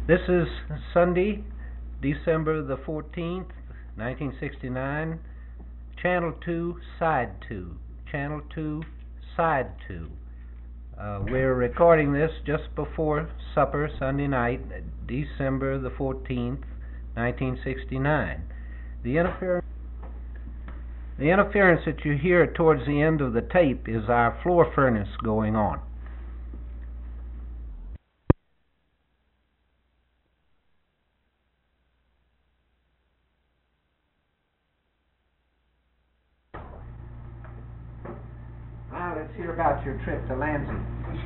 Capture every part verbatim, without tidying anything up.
This is Sunday, December the fourteenth, nineteen sixty-nine, Channel two, Side two. Channel two, Side two. Uh, we're recording this just before supper Sunday night, December the fourteenth, nineteen sixty-nine. The interference the interference that you hear towards the end of the tape is our floor furnace going on. Now let's hear about your trip to Lansing.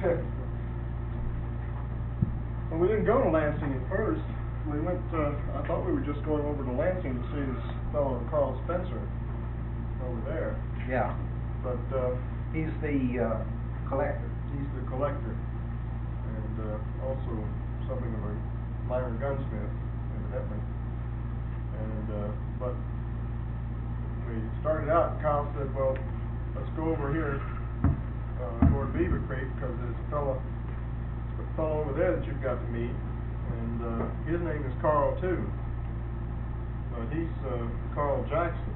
Well, we didn't go to Lansing at first. We went, uh, I thought we were just going over to Lansing to see this fellow Carl Spencer over there. Yeah. But, uh, He's the uh, collector. he's the collector, and, uh, also something of a minor gunsmith, evidently. And, uh, but we started out, and Kyle said, well, let's go over here, uh, toward Beaver Creek, because there's a fellow, a fellow over there that you've got to meet, and, uh, his name is Carl, too. But he's, uh, Carl Jackson.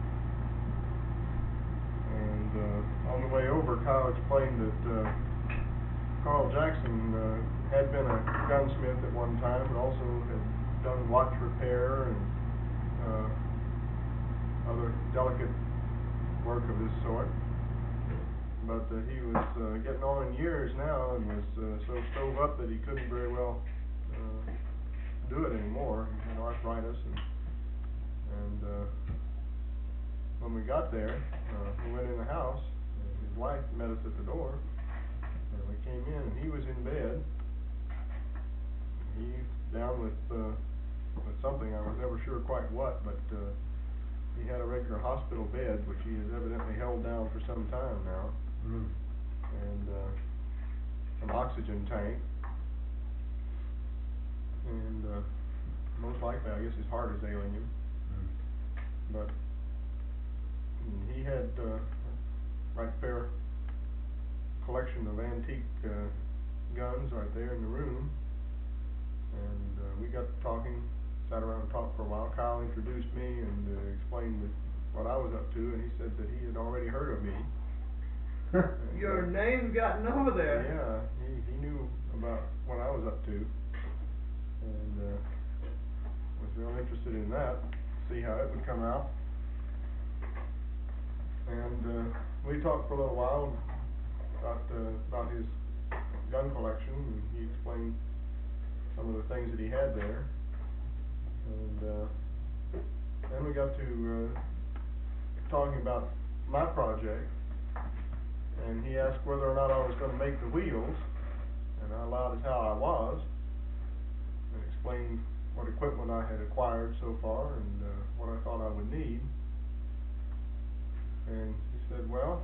And, uh, on the way over, Kyle explained that, uh, Carl Jackson, uh, had been a gunsmith at one time, but also had done watch repair and, uh, other delicate work of this sort. But, uh, he was, uh, getting on in years now and was, uh, so stove up that he couldn't very well, uh, do it anymore. He had arthritis and, and, uh, when we got there, uh, we went in the house, and his wife met us at the door, and we came in, and he was in bed. He down with, uh, with something, I was never sure quite what, but, uh, he had a regular hospital bed, which he has evidently held down for some time now, Mm. and, uh, an oxygen tank, and, uh, most likely, I guess his heart is ailing him, Mm. but and he had, uh, right fair collection of antique, uh, guns right there in the room, and, uh, we got talking, sat around and talked for a while. Kyle introduced me and, uh, explained that what I was up to, and he said that he had already heard of me. And, Your uh, name's gotten over there. Yeah, he, he knew about what I was up to, and, uh, was real interested in that, see how it would come out. And, uh, we talked for a little while about, uh, about his gun collection, and he explained some of the things that he had there. And, uh, then we got to, uh, talking about my project, and he asked whether or not I was gonna make the wheels, and I allowed as how I was, and explained what equipment I had acquired so far, and, uh, what I thought I would need. And he said, well,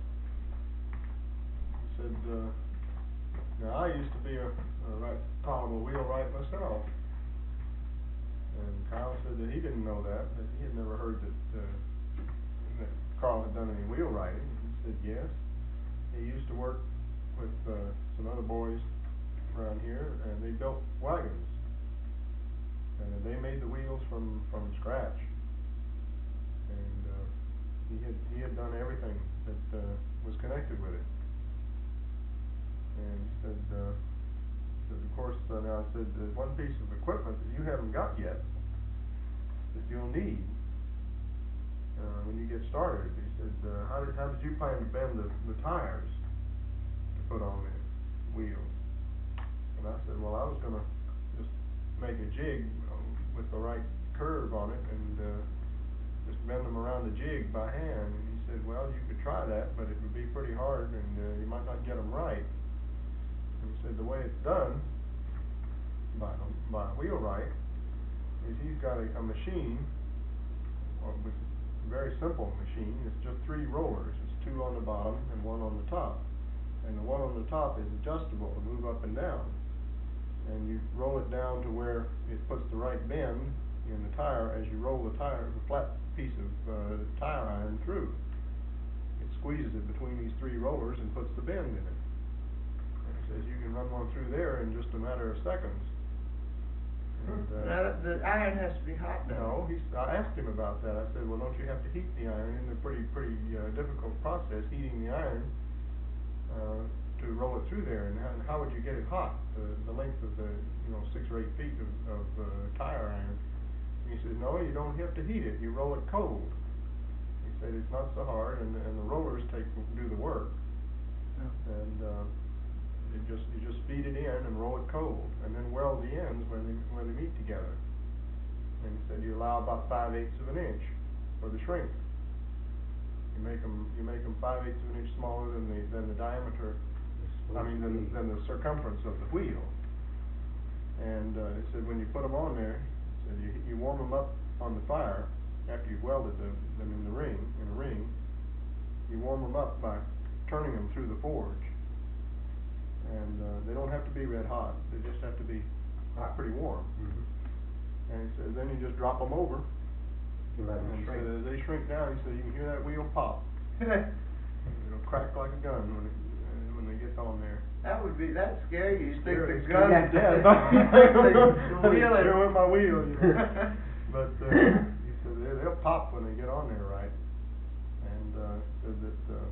he said, uh, now I used to be a, a right tolerable wheelwright myself. And Kyle said that he didn't know that, that he had never heard that, uh, that Carl had done any wheelwriting. He said yes. He used to work with, uh, some other boys around here, and they built wagons. And they made the wheels from, from scratch. And, uh, he had, he had done everything that, uh, was connected with it. And he said, uh, said of course, uh, now I said, there's one piece of equipment that you haven't got yet that you'll need, uh, when you get started. He said, uh, how did, how did you plan to bend the, the tires to put on the wheels? And I said, well, I was gonna just make a jig, you know, with the right curve on it, and, uh, just bend them around the jig by hand. And he said, well, you could try that, but it would be pretty hard, and, uh, you might not get them right. And he said, the way it's done by, by a wheelwright is he's got a, a machine, or which is a very simple machine. It's just three rollers. It's two on the bottom and one on the top. And the one on the top is adjustable to move up and down. And you roll it down to where it puts the right bend in the tire as you roll the tire, the flat piece of, uh, tire iron through. It squeezes it between these three rollers and puts the bend in it. And it says you can run one through there in just a matter of seconds. And, uh, Now, the iron has to be hot No, though. he's, I asked him about that. I said, well, don't you have to heat the iron? And it's a pretty, pretty, uh, difficult process, heating the iron, uh, to roll it through there. And how, and how would you get it hot? The, the length of the, you know, six or eight feet of, of, uh, tire iron. And he said, no, you don't have to heat it. You roll it cold. He said, it's not so hard, and, and the rollers take, do the work. Yeah. And, uh, you just, you just feed it in and roll it cold, and then weld the ends when they, when they meet together. And he said you allow about five eighths of an inch for the shrink. You make them, you make them five eighths of an inch smaller than the, than the diameter, I mean, than, than the circumference of the wheel. And, uh, he said when you put them on there, he said you, you warm them up on the fire after you've welded them, them in the ring, in a ring. You warm them up by turning them through the forge. And, uh, they don't have to be red hot, they just have to be pretty warm. Mhm. And he says, then you just drop them over, You let 'em and he shrink. said, as they shrink down, he said, you can hear that wheel pop. It'll crack like a gun when it, uh, when they get on there. That would be, that'd scare you, you stick Scared- the it gun. scared me to death. The wheel and- There went my wheel, you know. But, uh, he said, they, they'll pop when they get on there right. And, uh, said that, uh,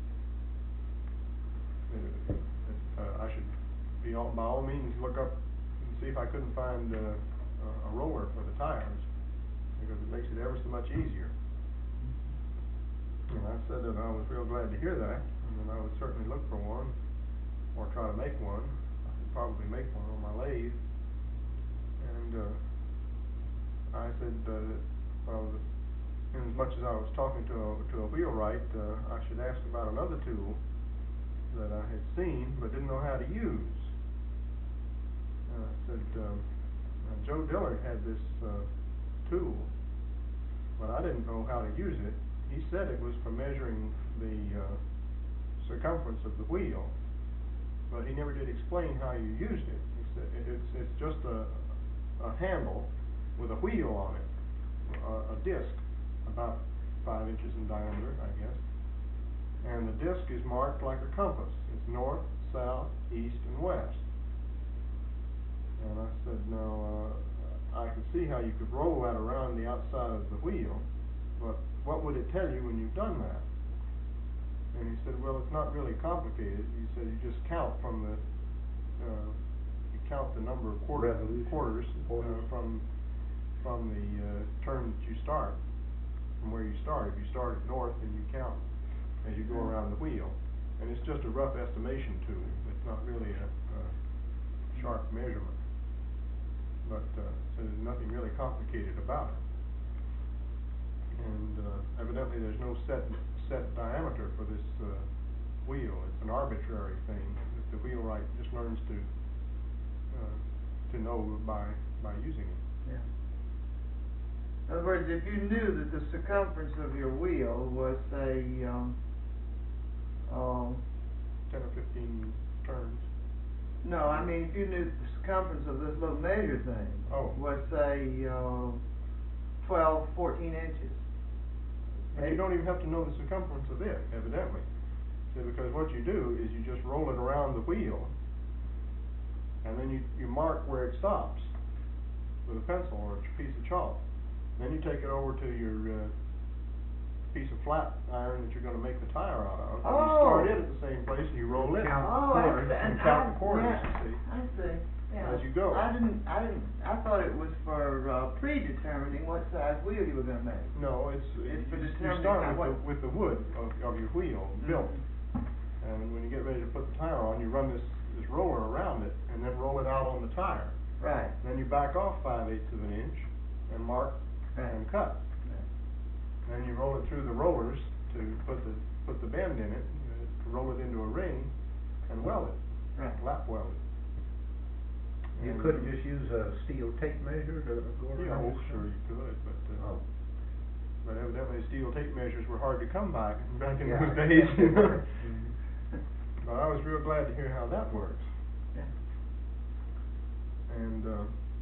that, uh, I should be all, by all means, look up and see if I couldn't find, uh, a, a roller for the tires, because it makes it ever so much easier. And I said that I was real glad to hear that, and that I would certainly look for one, or try to make one. I could probably make one on my lathe. And, uh, I said, uh, that, well, that in as much as I was talking to a, to a wheelwright, uh, I should ask about another tool that I had seen, but didn't know how to use. And I said, um, uh, Joe Dillard had this, uh, tool, but I didn't know how to use it. He said it was for measuring the, uh, circumference of the wheel, but he never did explain how you used it. He said it, it's, it's just a, a handle with a wheel on it, a, a disc about five inches in diameter, I guess. And the disc is marked like a compass. It's north, south, east, and west. And I said, no, uh, I can see how you could roll that around the outside of the wheel, but what would it tell you when you've done that? And he said, well, it's not really complicated. He said, you just count from the, uh, you count the number of quarter, Revolution. quarters, Quarters. uh, from, from the, uh, turn that you start, from where you start. If you start at north, then you count as you go around the wheel. And it's just a rough estimation tool. It's not really a, a sharp measurement. But, uh, so there's nothing really complicated about it. And, uh, evidently there's no set, set diameter for this, uh, wheel. It's an arbitrary thing that the wheelwright just learns to, uh, to know by, by using it. Yeah. In other words, if you knew that the circumference of your wheel was, say, um, um, ten or fifteen turns. no, I mean, if you knew the circumference of this little measure thing Oh. was, say, uh, twelve, fourteen inches. But you don't even have to know the circumference of it, evidently. See, because what you do is you just roll it around the wheel, and then you, you mark where it stops with a pencil or a piece of chalk. Then you take it over to your, uh, piece of flat iron that you're gonna make the tire out of. And you start Oh. it at the same place and you roll it. Count Oh, I quarters see, and and count I- the quarters, yeah, you see. I see, yeah. As you go. I didn't, I didn't, I thought it was for, uh, predetermining what size wheel you were gonna make. No, it's, It's for you, you determining start how- with the, what- with the wood of, of your wheel built. Mhm. And when you get ready to put the tire on, you run this, this roller around it and then roll it out on the tire. Right. Then you back off five eighths of an inch and mark Right. and cut. Right. Then you roll it through the rollers to put the, put the bend in it, uh, to roll it into a ring and weld it, Right. lap weld it. You And- couldn't just use a steel tape measure to go around? Yeah, oh, this sure thing? you could, but, uh, Oh. but evidently steel tape measures were hard to come by back in Yeah, those I days. guess they were. Mhm. But I was real glad to hear how that works. Yeah. And, uh,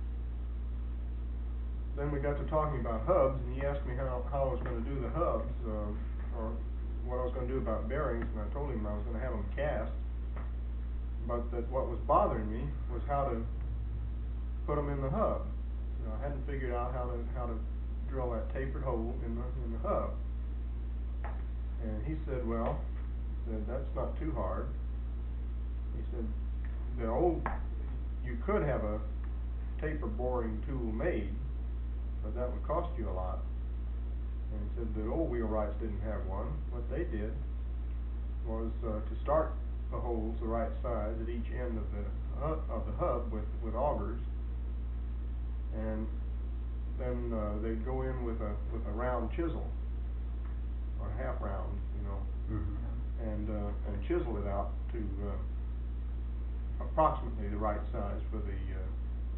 then we got to talking about hubs, and he asked me how, how I was gonna do the hubs, um, or what I was gonna do about bearings, and I told him I was gonna have them cast. But that what was bothering me was how to put them in the hub. you know, I hadn't figured out how to, how to drill that tapered hole in the, in the hub. And he said, well, he said, that's not too hard. He said, the old, you could have a taper boring tool made, but that would cost you a lot. And he said the old wheelwrights didn't have one. What they did was uh, to start the holes the right size at each end of the uh, of the hub with, with augers, and then uh, they'd go in with a with a round chisel or half round, you know, Mm-hmm. and uh, and chisel it out to uh, approximately the right size for the uh,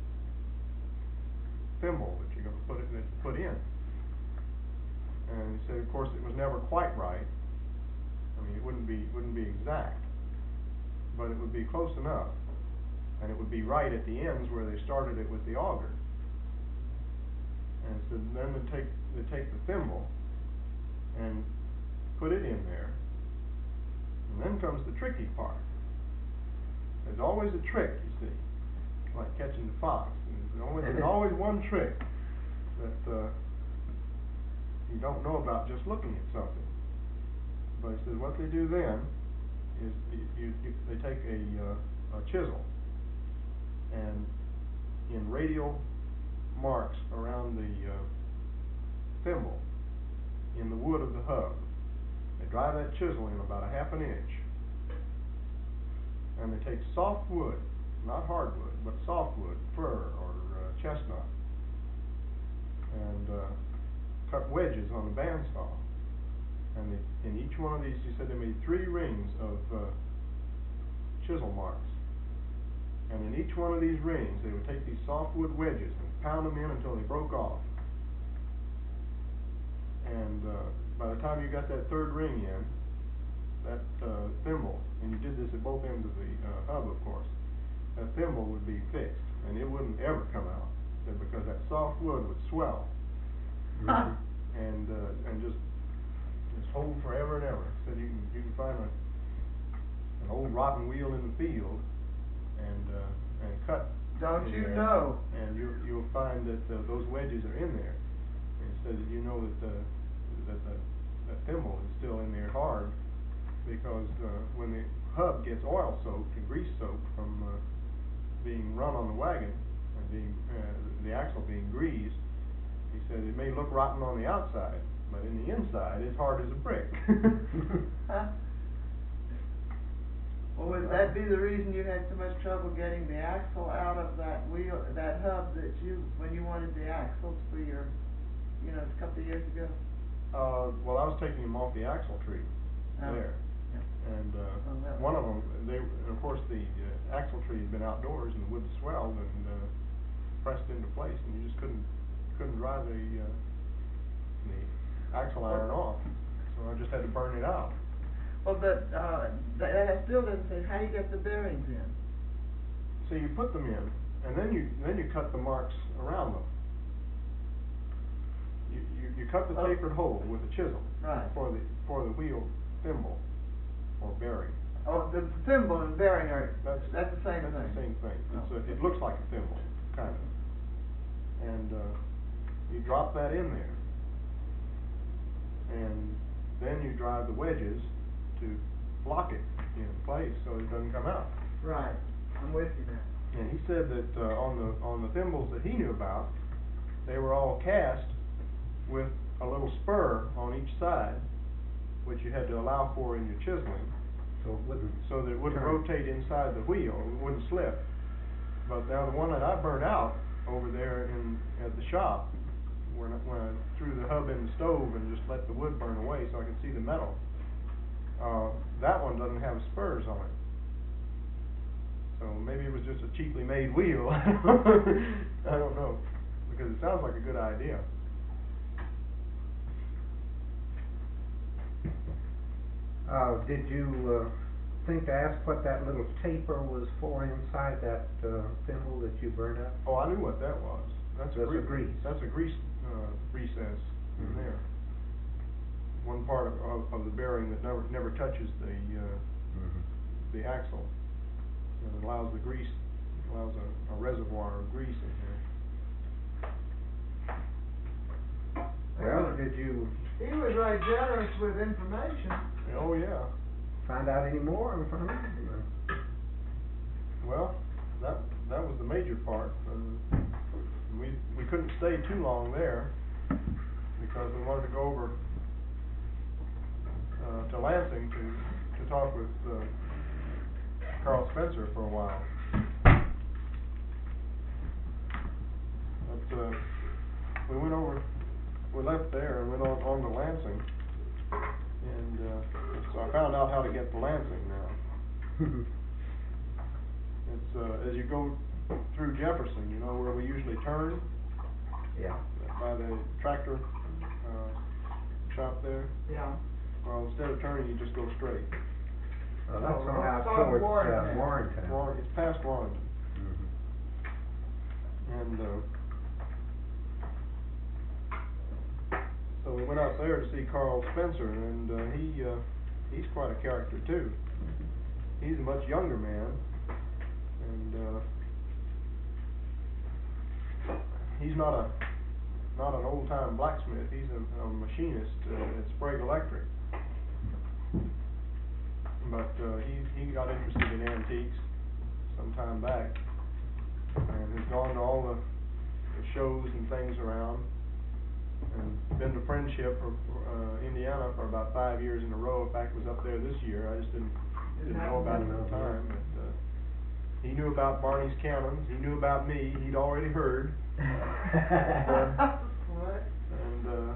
thimble that you're going to put it that you put in. And he said, of course, it was never quite right. I mean, it wouldn't be wouldn't be exact, but it would be close enough, and it would be right at the ends where they started it with the auger. And so then they take they take the thimble and put it in there, and then comes the tricky part. There's always a trick, you see, like catching the fox. There's always there's always one trick that uh, you don't know about just looking at something. But he says what they do then is you, you, you, they take a, uh, a chisel, and in radial marks around the uh, thimble in the wood of the hub, they drive that chisel in about a half an inch, and they take soft wood, not hardwood, but soft wood, fir or uh, chestnut, and uh, cut wedges on the bandsaw. And they, in each one of these, he said they made three rings of uh, chisel marks. And in each one of these rings, they would take these softwood wedges and pound them in until they broke off. And uh, by the time you got that third ring in, that uh, thimble, and you did this at both ends of the uh, hub, of course, that thimble would be fixed, and it wouldn't ever come out, because that soft wood would swell. Mm-hmm. and uh, and just just hold forever and ever. So you can you can find a an old rotten wheel in the field and uh, and cut. Don't you there, know? And you you'll find that uh, those wedges are in there. And it says that you know that the that the that thimble is still in there hard, because uh, when the hub gets oil soaked and grease soaked from uh, being run on the wagon and being uh, the axle being greased. He said it may look rotten on the outside, but in the inside it's hard as a brick. Huh? Well, would that be the reason you had so much trouble getting the axle out of that wheel, that hub that you, when you wanted the axles for your, you know, a couple of years ago? Uh, well, I was taking them off the axle tree Oh, there, yeah. and uh, Well, that one of them, they, of course, the uh, axle tree had been outdoors and the wood swelled and uh, pressed into place, and you just couldn't couldn't drive the uh, the axle iron off, so I just had to burn it out. Well, but uh, that, that still doesn't say how you get the bearings in. So you put them in, and then you then you cut the marks around them. You you, you cut the Oh. tapered hole with a chisel Right. for the for the wheel thimble or bearing. Oh, the thimble and bearing are, That's that's the same that's thing. the same thing. It's Oh. a, it looks like a thimble, kind of. And uh, you drop that in there, and then you drive the wedges to block it in place so it doesn't come out. Right, I'm with you now. And he said that uh, on the on the thimbles that he knew about, they were all cast with a little spur on each side, which you had to allow for in your chiseling, So it wouldn't. so that it wouldn't turn. rotate inside the wheel, it wouldn't slip. But now the one that I burned out over there in at the shop, when I, when I threw the hub in the stove and just let the wood burn away so I could see the metal, uh, that one doesn't have spurs on it. So maybe it was just a cheaply made wheel. I don't know, because it sounds like a good idea. Uh, did you, uh, think to ask what that little taper was for inside that, uh, thimble that you burned up? Oh, I knew what that was. That's a That's a grease. grease. That's a grease, uh, recess in Mhm. there. One part of, of, of the bearing that never, never touches the, uh, Mm-hmm. the axle. And it allows the grease, allows a, a reservoir of grease in there. did you He was very generous with information. Oh, yeah. find out any more from him? Well, that, that was the major part. Uh, we, we couldn't stay too long there because we wanted to go over, uh, to Lansing to, to talk with, uh, Carl Spencer for a while. But, uh, we went over, we left there and went on, on to Lansing. And, uh, so I found out how to get to Lansing now. It's, uh, as you go through Jefferson, you know, where we usually turn, Yeah. by the tractor, uh, shop there. Yeah. Well, instead of turning, you just go straight. Well, that's Oh, on out it's on towards, uh, Warrentown. Warrentown. Warren, it's past Warrenton. Mhm. And, uh, so we went out there to see Carl Spencer, and, uh, he, uh, he's quite a character too. He's a much younger man, and, uh, he's not a, not an old-time blacksmith, he's a, a machinist, uh, at Sprague Electric. But, uh, he, he got interested in antiques some time back, and has gone to all the, the shows and things around, and been to Friendship, or, uh, Indiana for about five years in a row. In fact, was up there this year, I just didn't, didn't know about it at the time, but, uh, he knew about Barney's Cannons, he knew about me, he'd already heard. What? And, uh,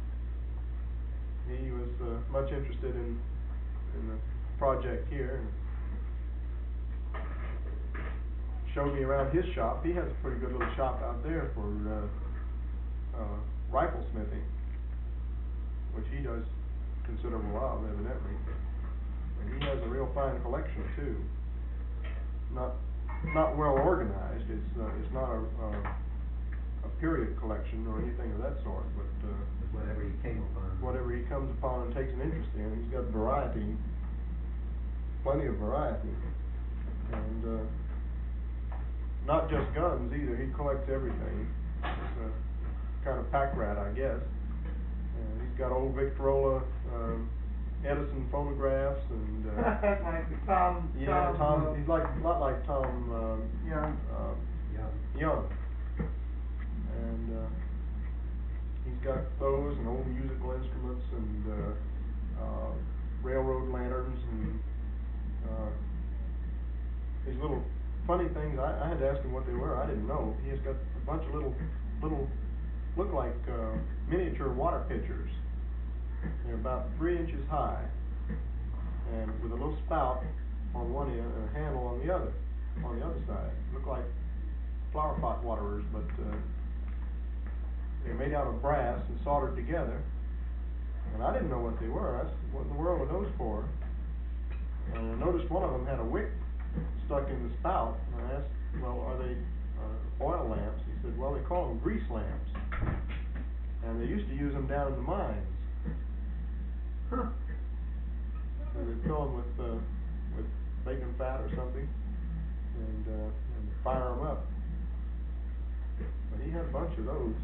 he was, uh, much interested in, in the project here, and showed me around his shop. He has a pretty good little shop out there for, uh, uh, rifle smithing, which he does considerable of, evidently. And he has a real fine collection too. Not, not well organized, it's, uh, it's not a, uh, a period collection or anything of that sort, but, uh, Whatever he came upon. whatever he comes upon and takes an interest in. He's got variety, plenty of variety, and, uh, not just guns either, he collects everything. He's a kind of pack rat, I guess. And he's got old Victrola, um, Edison phonographs, and, uh, Like the Tom, yeah, Tom, Tom, uh, he's like, a lot like Tom, um, Young. um, Yeah. Young. And, uh, he's got those and old musical instruments and, uh, uh, railroad lanterns and, uh, these little funny things. I, I had to ask him what they were, I didn't know. He has got a bunch of little, little, look like, uh, miniature water pitchers. They're about three inches high, and with a little spout on one end and a handle on the other, on the other side. Look like flower pot waterers, but, uh, they're made out of brass and soldered together. And I didn't know what they were. I said, what in the world are those for? And I noticed one of them had a wick stuck in the spout, and I asked, well, are they, uh, oil lamps? He said, well, they call them grease lamps. And they used to use them down in the mines. Huh. And they'd fill them with, uh, with bacon fat or something, and, uh, and fire them up. But he had a bunch of those.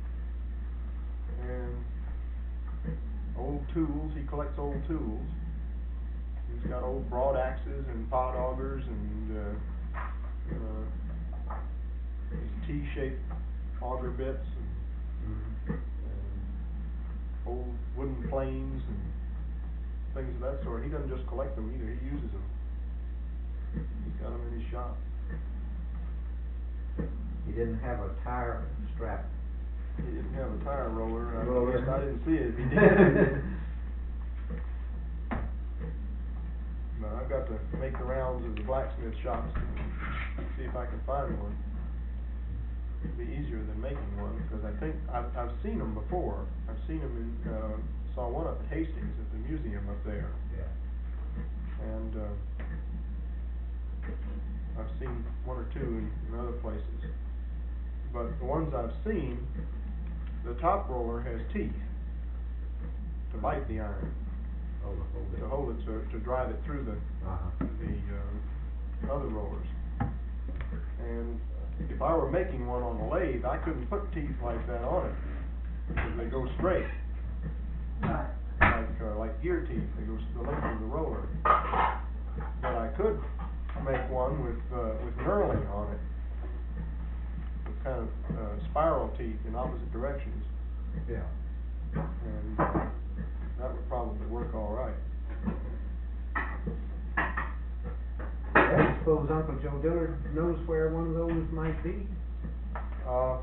And old tools, he collects old tools. He's got old broad axes and pot augers and, uh, uh, these T-shaped auger bits and, Mhm. and old wooden planes and things of that sort. He doesn't just collect them either, he uses them. He's got them in his shop. He didn't have a tire strap. He didn't have a tire roller, I Roller. guess I didn't see it, if he did. But I've got to make the rounds of the blacksmith shops and see if I can find one. It'd be easier than making one, because I think, I've, I've seen them before. I've seen them in, uh, saw one up at Hastings at the museum up there. Yeah. And, uh, I've seen one or two in, in other places. But the ones I've seen, the top roller has teeth to bite the iron, Oh, the whole bit. to hold it, to, to drive it through the, Uh-huh. the, uh, other rollers. And if I were making one on a lathe, I couldn't put teeth like that on it, because they go straight. Right. like, uh, like gear teeth, they go s- the length of the roller. But I could make one with, uh, with knurling on it, with kind of, uh, spiral teeth in opposite directions, Yeah. and, uh, that would probably work all right. Well, I suppose Uncle Joe Dillard knows where one of those might be. Uh,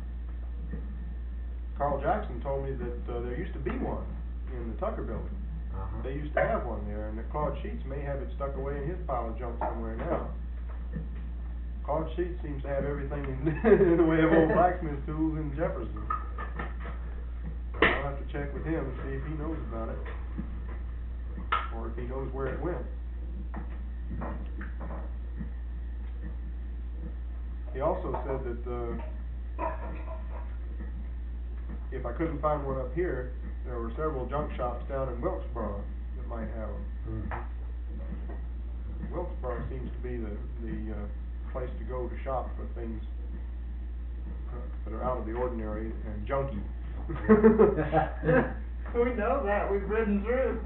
Carl Jackson told me that, uh, there used to be one in the Tucker building. Uh-huh. They used to have one there, and that Claude Sheets may have it stuck away in his pile of junk somewhere now. Claude Sheets seems to have everything in, in the way of old blacksmith tools in Jefferson. I'll have to check with him and see if he knows about it, or if he knows where it went. He also said that, uh, if I couldn't find one up here, there were several junk shops down in Wilkesboro that might have them. Mhm. Wilkesboro seems to be the, the, uh, place to go to shop for things uh, that are out of the ordinary and junky. We know that, we've ridden through.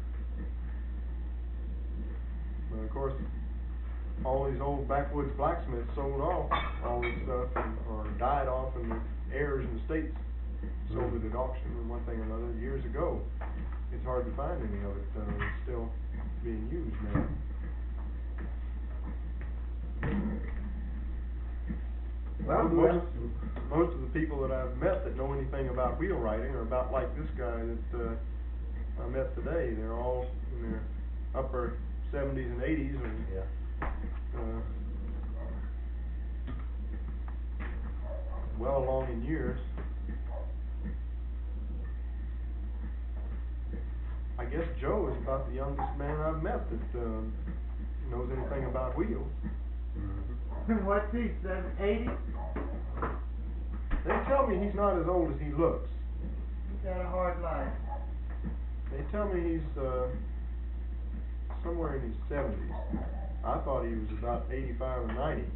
But of course, all these old backwoods blacksmiths sold off all this stuff, and, or died off, and the heirs in the States sold it at auction or one thing or another years ago. It's hard to find any of it, uh, still being used now. Well, who most, else? most of the people that I've met that know anything about wheelwrighting are about like this guy that, uh, I met today. They're all in their upper seventies and eighties, and, Yeah. uh, well along in years. I guess Joe is about the youngest man I've met that, uh, knows anything about wheels. Mhm. What's he, seven, eighty? They tell me he's not as old as he looks. He's had a hard life. They tell me he's, uh, somewhere in his seventies. I thought he was about eighty-five or ninety.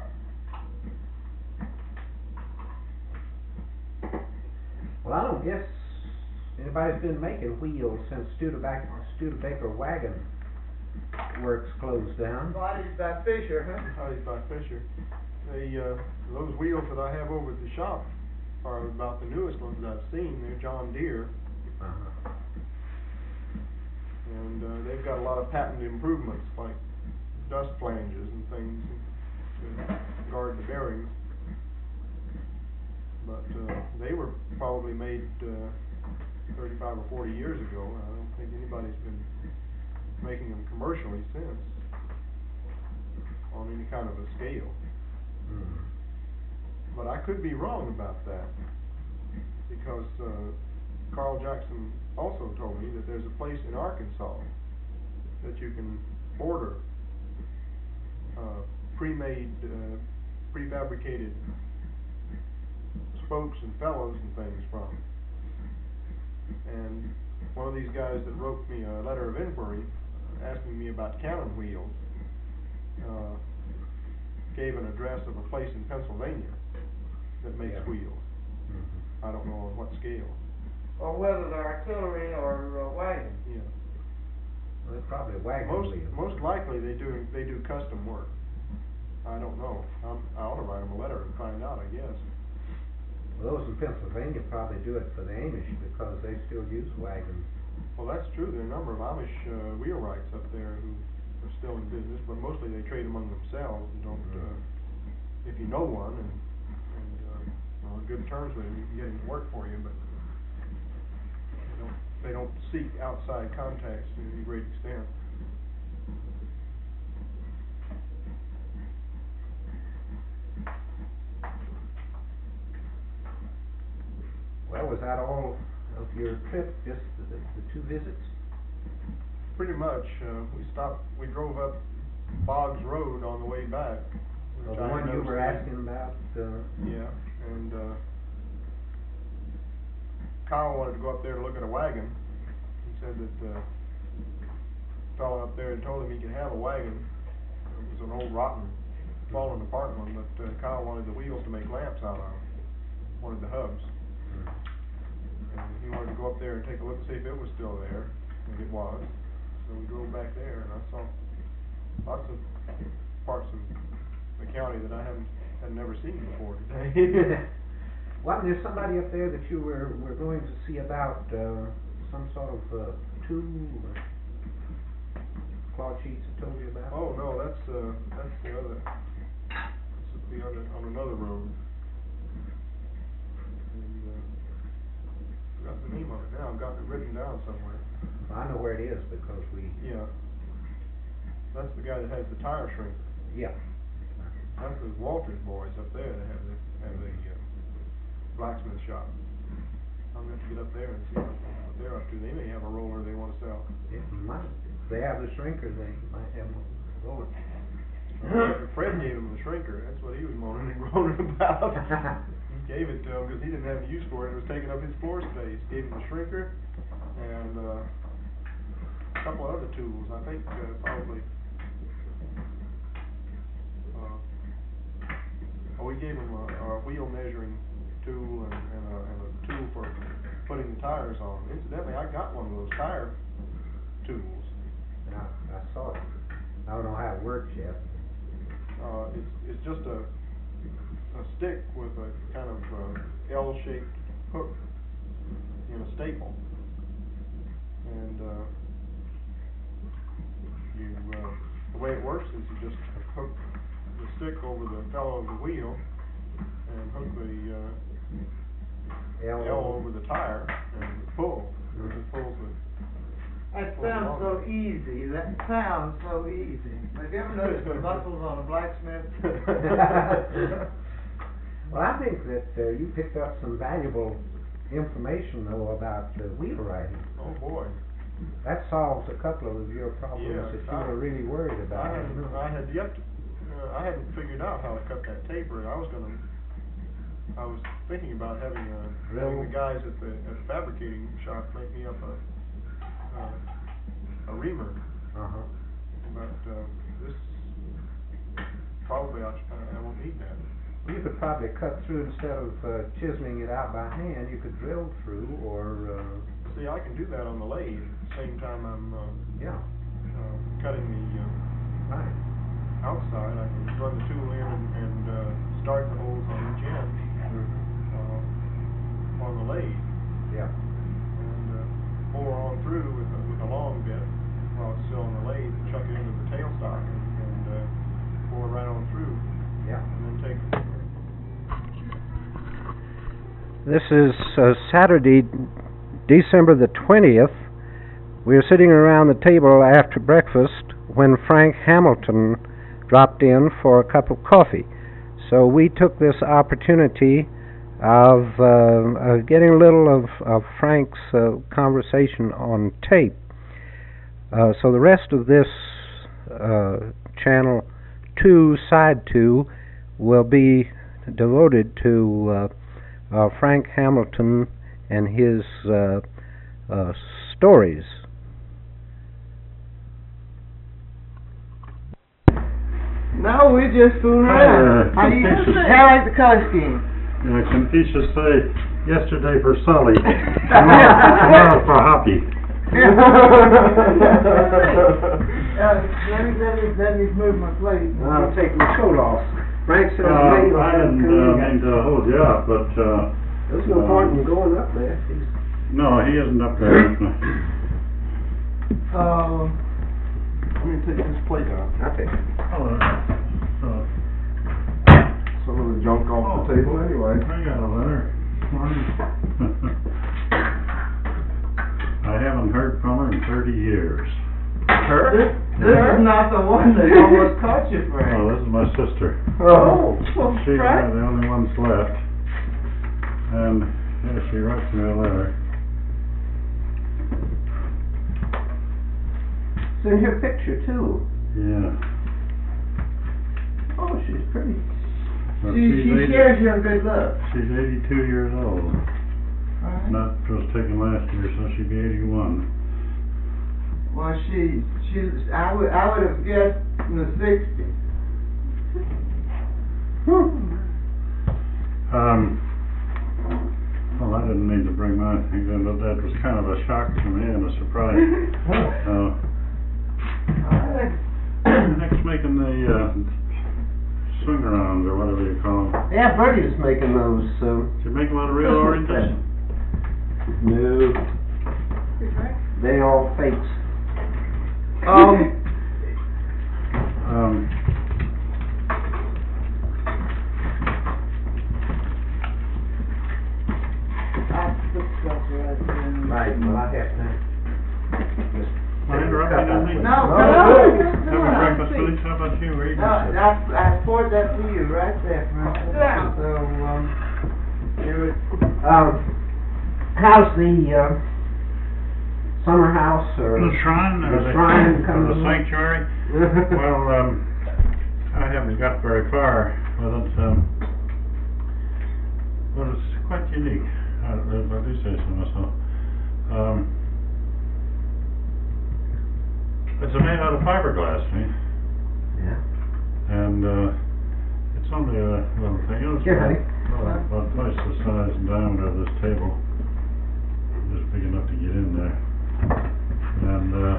Well, I don't guess anybody's been making wheels since Studebaker, Studebaker Wagon Works closed down. Bodied by Fisher, huh? Bodied by Fisher. They, uh, those wheels that I have over at the shop are about the newest ones that I've seen. They're John Deere, Uh-huh. and, uh, they've got a lot of patent improvements, like dust flanges and things to guard the bearings. But, uh, they were probably made, uh, thirty-five or forty years ago. I don't think anybody's been making them commercially since, on any kind of a scale. Mhm. But I could be wrong about that, because, uh, Carl Jackson also told me that there's a place in Arkansas that you can order, uh, pre-made, uh, prefabricated spokes and fellows and things from. And one of these guys that wrote me a letter of inquiry, asking me about Cannon wheels, uh, gave an address of a place in Pennsylvania that makes Yeah. wheels. Mhm. I don't know on what scale. Or whether they're artillery or uh, wagon. Yeah. Well, it's probably wagon Most, wheels. most likely they do, they do custom work. I don't know. I'm, I ought to write them a letter and find out, I guess. Well, those in Pennsylvania probably do it for the Amish because they still use wagons. Well, that's true. There are a number of Amish, uh, wheelwrights up there who are still in business, but mostly they trade among themselves and don't, Mhm. uh, if you know one and, and, uh, are on good terms with him, you can get him to work for you, but they don't, they don't seek outside contacts to any great extent. Well, was that all of your trip, just the, the two visits? Pretty much, uh, we stopped, we drove up Boggs Road on the way back. Well, which the I one you noticed were is- asking about, uh, Yeah, and, uh, Kyle wanted to go up there to look at a wagon. He said that, uh, fellow up there had told him he could have a wagon. It was an old rotten, fallen apart one, but, uh, Kyle wanted the wheels to make lamps out of, wanted the hubs. and he wanted to go up there and take a look and see if it was still there, and it was. So we drove back there, and I saw lots of parts of the county that I hadn't, had never seen before today. Wasn't there somebody up there that you were, were going to see about, uh, some sort of, uh, tool or Claude Sheets had told you about? Oh, no, that's, uh, that's the other, this is the other, on another road. And, uh, forgot the name of it now, I've got it written down somewhere. Well, I know where it is because we, Yeah. That's the guy that has the tire shrinker. yeah. That's the Walters boys up there that have the, have the, uh, blacksmith shop. I'm gonna have to get up there and see what, what they're up to. They may have a roller they wanna sell. It might, if they have the shrinker, they might have a roller. Uh, Fred gave him the shrinker, that's what he was moaning and groaning about. He gave it to him because he didn't have use for it, it was taking up his floor space. Gave him the shrinker and, uh, a couple of other tools, I think, uh, probably. Uh, oh, we gave him a, a wheel measuring tool and, and a, and a tool for putting the tires on. Incidentally, I got one of those tire tools. And I, I saw it. I don't know how it works yet. Uh, it's, it's just a, a stick with a kind of, uh, L-shaped hook in a staple. And, uh, you, uh, the way it works is you just hook the stick over the fellow of the wheel and hook the, uh, L, L over the tire and pull. Mhm. It pulls the. That pulls sounds the so longer. easy, that sounds so easy. Have you ever noticed the muscles on a blacksmith? Well, I think that, uh, you picked up some valuable information though about uh, wheelwrighting. Oh, boy. That solves a couple of your problems Yeah, that you I- were really worried I about. had, I had yet to, uh, I hadn't figured out how to cut that taper. I was gonna, I was thinking about having, uh, having the guys at the, at the fabricating shop make me up a, uh, a reamer. Uh-huh. But, uh, this, probably I, I won't need that. You could probably cut through instead of, uh, chiseling it out by hand, you could drill through or, uh, See, I can do that on the lathe at the same time I'm, uh, yeah, uh, cutting the, uh, right. outside. I can run the tool in and, and, uh, start the holes on each end, Mhm. uh, on the lathe. Yeah. And, uh, bore on through with a, with a long bit while it's still on the lathe and chuck it into the tailstock and, and, uh, bore right on through. Yeah. And then take. This is uh, Saturday, December the twentieth. We were sitting around the table after breakfast when Frank Hamilton dropped in for a cup of coffee. So we took this opportunity of, uh, of getting a little of, of Frank's uh, conversation on tape. Uh, so the rest of this uh, channel two, side two, will be devoted to uh, uh, Frank Hamilton and his uh, uh, stories. No, we're just fooling around. Uh, How do you, this is- how like the color scheme? Uh, Confucius say, yesterday for Sully, tomorrow, tomorrow for Hoppy. Uh, let me, let me, let me move my plate. I'll take my coat off. Frank says, Uh, "Hey, you'll I have to didn't, come uh, in." mean to hold you up, but, uh, There's no uh, point in going up there. He's- no, he isn't up there. Um, let me take this plate out. I'll take it. Oh, uh, Some of the junk off the table anyway. I got a letter. I haven't heard from her in thirty years. This, this is not the one that almost caught you, Oh, Frank. this is my sister. Oh, well, She's one Frank. of the only ones left. And, yeah, she writes me a letter. It's in her picture, too. Yeah. Oh, she's pretty. But She, she's she eighty shares your good luck. She's eighty-two years old. Alright. Not was taken last year, so she'd be eighty-one. Well, she, she, I would, I would have guessed in the sixties. Um, hold Well, I didn't need to bring my things in, but that was kind of a shock to me and a surprise. Uh, Nick's making the, uh, swing arounds or whatever you call them. Yeah, Bertie was making those, so. Did you make a lot of real oranges? No. They all fakes. Um. Um, That's the stuff right there. Right, well, I have to. just Am I take a interrupting cut out anything? with- No, No, no, good. no, Having no, breakfast, see. Felix, how about you? Where you No, going? I, I poured that for you right there, Francis. Yeah. So, um, it was, Um, how's the, uh, summer house or? The shrine, or The the, shrine or coming the along? sanctuary? Well, um, I haven't got very far with it, um, but it's quite unique, I, if I do say so myself. Um, it's made out of fiberglass, see, Yeah. and, uh, it's only a little thing, it was Here, honey. about, about twice the size and diameter of this table, just big enough to get in there, and, uh,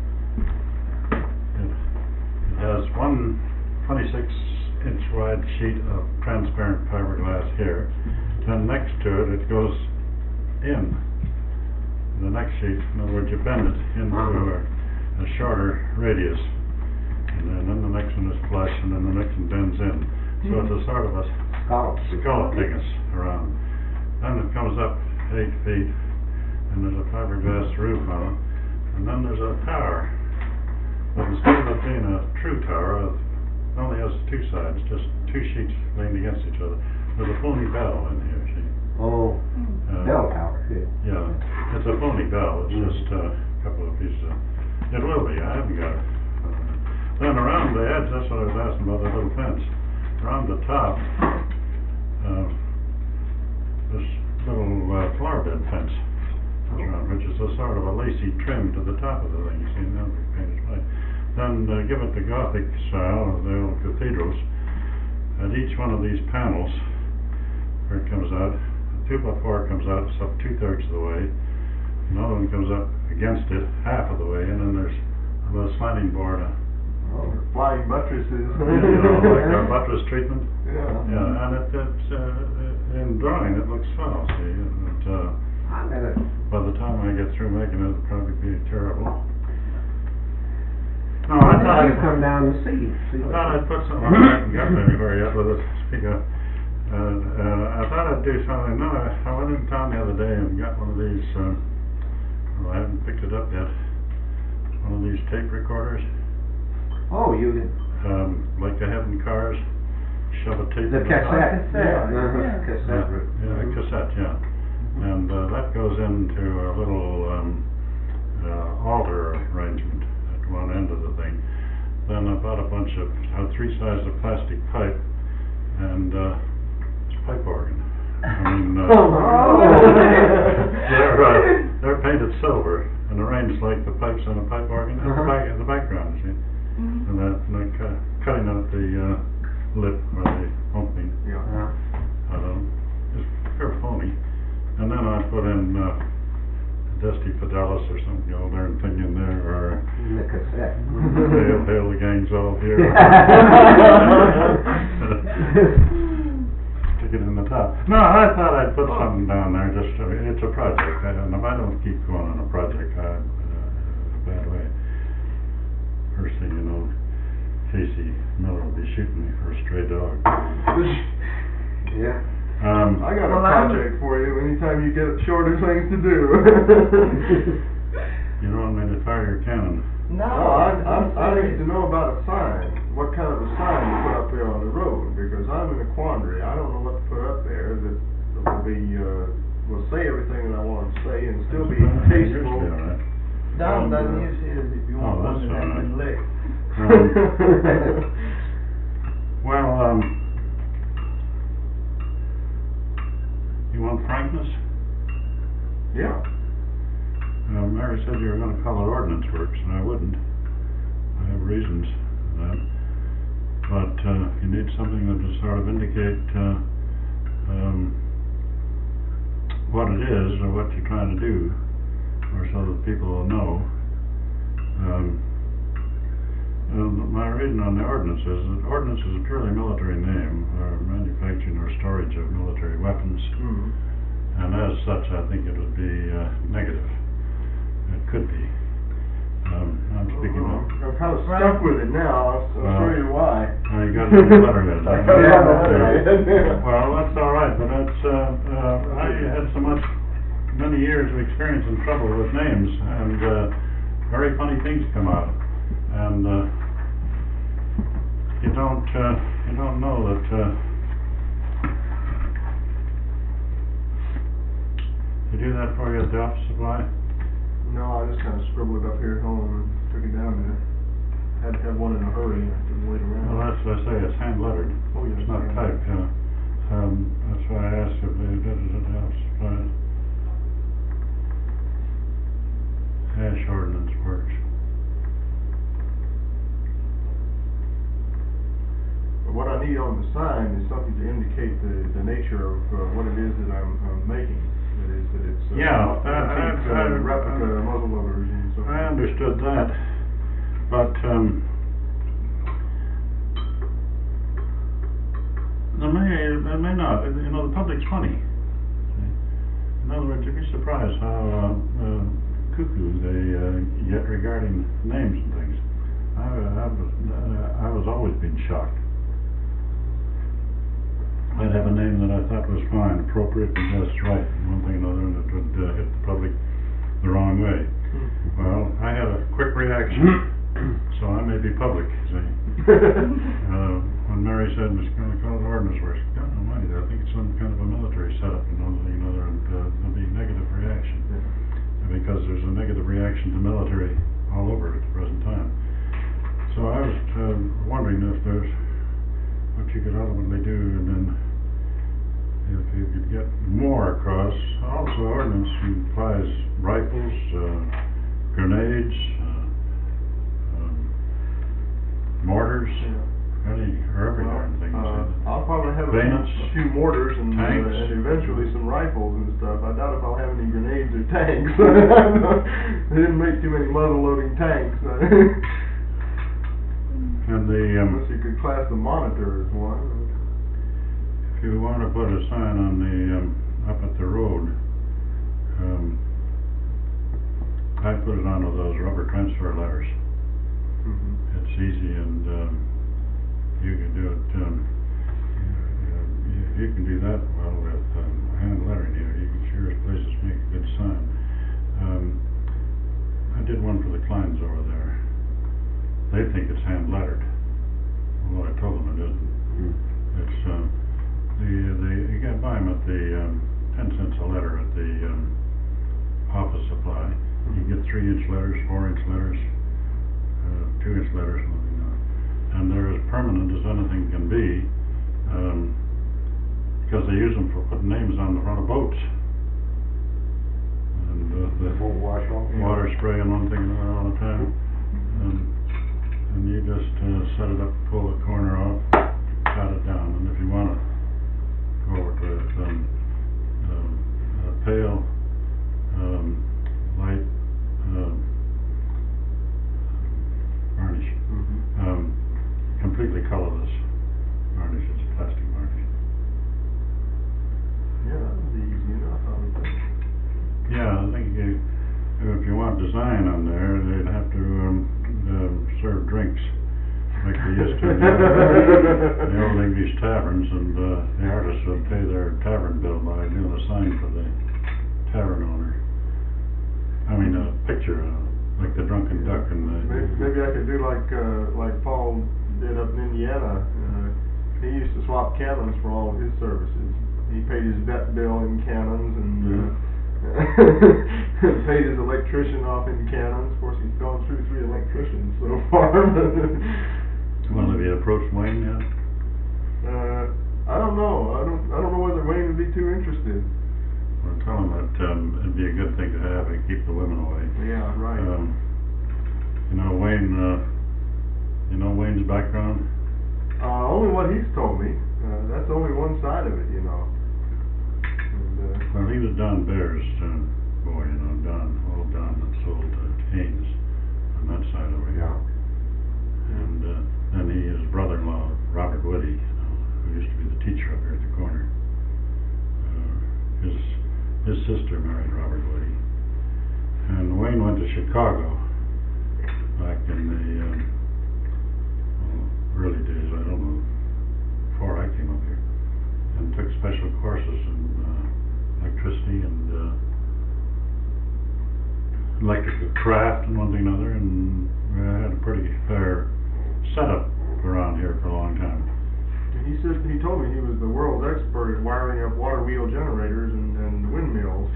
it, it has one twenty-six inch wide sheet of transparent fiberglass here. Then next to it, it goes in the next sheet. In other words, you bend it into Uh-huh. a, a shorter radius, and then, then the next one is flush, and then the next one bends in. So it's a sort of a Scallops. scallop thickness around. Then it comes up eight feet, and there's a fiberglass roof on it, and then there's a tower. But instead of it being a true tower, it only has two sides, just two sheets leaned against each other. There's a phony bell in here, see? Oh, Uh, bell tower, good. Yeah, it's a phony bell, it's Mm. just uh, a couple of pieces of, it will be, I haven't got it. Uh, Then around the edge, that's what I was asking about, the little fence. Around the top, uh, this little uh, flower bed fence, around, which is a sort of a lacy trim to the top of the thing, you see, now it's painted white. Then uh, give it the Gothic style of the old cathedrals. At each one of these panels, where it comes out, a two by four comes out, it's up two thirds of the way. Another one comes up against it, half of the way, and then there's a little slanting board, uh, Oh, flying buttresses. you know, like our buttress treatment. Yeah. Yeah, and it, it's, uh, in drawing, it looks swell, see, and it, uh, I'm gonna, by the time I get through making it, it'll probably be terrible. No, I thought you come down and see. see I what- thought I'd put something, I haven't got anywhere yet with it, speak of, uh, uh, I thought I'd do something, no, I, I went in town the other day and got one of these, um, well, I haven't picked it up yet, one of these tape recorders, Oh, you, um, like they have in cars, shove a tape the in the top. cassette. Cassette, Uh-huh, yeah. cassette. Yeah, yeah, cassette, yeah, and, uh, that goes into a little, um, uh, altar arrangement at one end of the thing. Then I bought a bunch of, uh, three sizes of plastic pipe, and, uh, it's a pipe organ. I mean, uh, they're, uh, they're painted silver and arranged like the pipes on a pipe organ, at the Uh-huh. back, in the background, you see? And that, and that cut, cutting out the, uh, lip or the opening, Yeah. Uh, I don't know, it's pure phony. And then I put in, uh, Dusty Fidelis or some old darn thing in there, or in the cassette. Hail, hail the gang's all here. Stick it in the top. No, I thought I'd put something down there, just, I mean, it's a project, I- and if I don't keep going on a project, I, uh, in a bad way. First thing you know, Casey Miller will be shooting me for a stray dog. Yeah. Um, I got a Well, I'm- project for you anytime you get shorter things to do. you don't want me to fire your cannon. No. No, I, I, I need to know about a sign, what kind of a sign to put up there on the road, because I'm in a quandary, I don't know what to put up there that will be, uh, will say everything that I want to say and still be Usually tasteful. all right. Don Um, doesn't uh, use his if you Oh, want one that's that all has been right. licked. Well, um, you want frankness? Yeah. Uh, Mary said you were gonna call it ordinance works, and I wouldn't. I have reasons for that. But, uh, you need something that will sort of indicate, uh, um, what it is or what you're trying to do, or so that people will know. Um, and my reading on the ordinance is that ordinance is a purely military name, or manufacturing or storage of military weapons, Mhm. and as such, I think it would be uh, negative. It could be. Um, I'm speaking Well, of. I'm kinda Right. stuck with it now, I'll, I'll show Well, you why. Oh, you got it in the letterhead. huh? Yeah, letterhead. Well, that's all right, but that's, uh, uh, I had so much, many years of experience and trouble with names, and, uh, very funny things come out. And, uh, you don't, uh, you don't know that, uh, you do that for you at the office supply? No, I just kinda scribbled it up here at home and took it down there. Had to have one in a hurry, I didn't wait around. Well, that's what I say, it's hand lettered. Oh, yes, It's not hand typed, lettered. uh, um, that's why I asked if they did it at the office supplies. Hash ordinance works. But what I need on the sign is something to indicate the, the nature of, uh, what it is that I'm, I'm making. That is, that it's, uh, Yeah, not I- I- antique, I- uh, replica I- muzzle loaders and so forth. I understood that, but, um, there may, there may not, you know, the public's funny. In other words, you'd be surprised how, uh, uh, cuckoo they, uh, get regarding names and things. I, I was, uh, I was always being shocked. I'd have a name that I thought was fine, appropriate, and just right, one thing or another, and it would, uh, hit the public the wrong way. Well, I had a quick reaction, so I may be public, see. Uh, when Mary said, "Mister Gonna call it ordinance works," God almighty, I think it's some kind of a military setup and one thing or another, and, uh, there'll be negative reaction. Because there's a negative reaction to military all over at the present time. So I was, uh, wondering if there's, what you could ultimately do, and then if you could get more across. Also, ordinance implies rifles, uh, grenades, uh, um, mortars, Yeah. any, or every Well, darn thing. uh, I'll probably have a Bayonets, few, a few mortars and, uh, tanks. and eventually some rifles and stuff. I doubt if I'll have any grenades or tanks. They didn't make too many muzzle loading tanks. And the, um, Unless you could class the Monitor as one. if you wanna put a sign on the, um, up at the road, um, I put it on with those rubber transfer letters. Mhm. It's easy, and, um, you can do it, um, you, you, you can do that well with, um, hand lettering, you, you can sure as places make a good sign. Um, I did one for the Kleins over there. They think it's hand lettered. Well, I told them it isn't. It's, um, the, the, you gotta buy them at the, um, ten cents a letter at the, um, office supply. You get three inch letters, four inch letters, uh, two inch letters, something like that. And they're as permanent as anything can be, um, because they use them for putting names on the front of boats. And, uh, the Won't wash off. water spray and one thing and another all the time. And, and you just, uh, set it up, pull the corner off, cut it down, and if you wanna go over to, um, um, uh, pale, um, light, um, varnish, Mhm. um, completely colorless varnish, it's a plastic varnish. Yeah, that would be easy enough, I would think. Yeah, I think you, if you want design on there, they'd have to, um, um, serve drinks like they used to in the old- the old English taverns, and, uh, the artists would pay their tavern bill by doing a sign for the tavern owner. I mean, a picture, uh, like the Drunken Duck and the. Maybe, maybe I could do like, uh, like Paul did up in Indiana. Uh, he used to swap cannons for all of his services. He paid his vet bill in cannons and, uh, paid his electrician off in cannons. Of course, he's gone through three electricians so far. Well, have you approached Wayne yet? Uh, I don't know. I don't, I don't know whether Wayne would be too interested. Well, tell him that, um, it'd be a good thing to have and keep the women away. Yeah, right. Um, you know, Wayne, uh, you know Wayne's background? Uh, only what he's told me. Uh, that's only one side of it, you know. And, uh, Well, he was Don Bear's, uh, boy, you know, Don, old Don that sold, uh, Haynes on that side over here. And, uh, then he, his brother-in-law, Robert Woody, you know, who used to be the teacher up here at the corner. Uh, his, his sister married Robert Woody. And Wayne went to Chicago back in the, um, well, early days, I don't know, before I came up here, and took special courses in, uh, electricity and, uh, electrical craft and one thing and another, and we had a pretty fair setup around here for a long time. he said, he told me he was the world's expert at wiring up water wheel generators and, and windmills.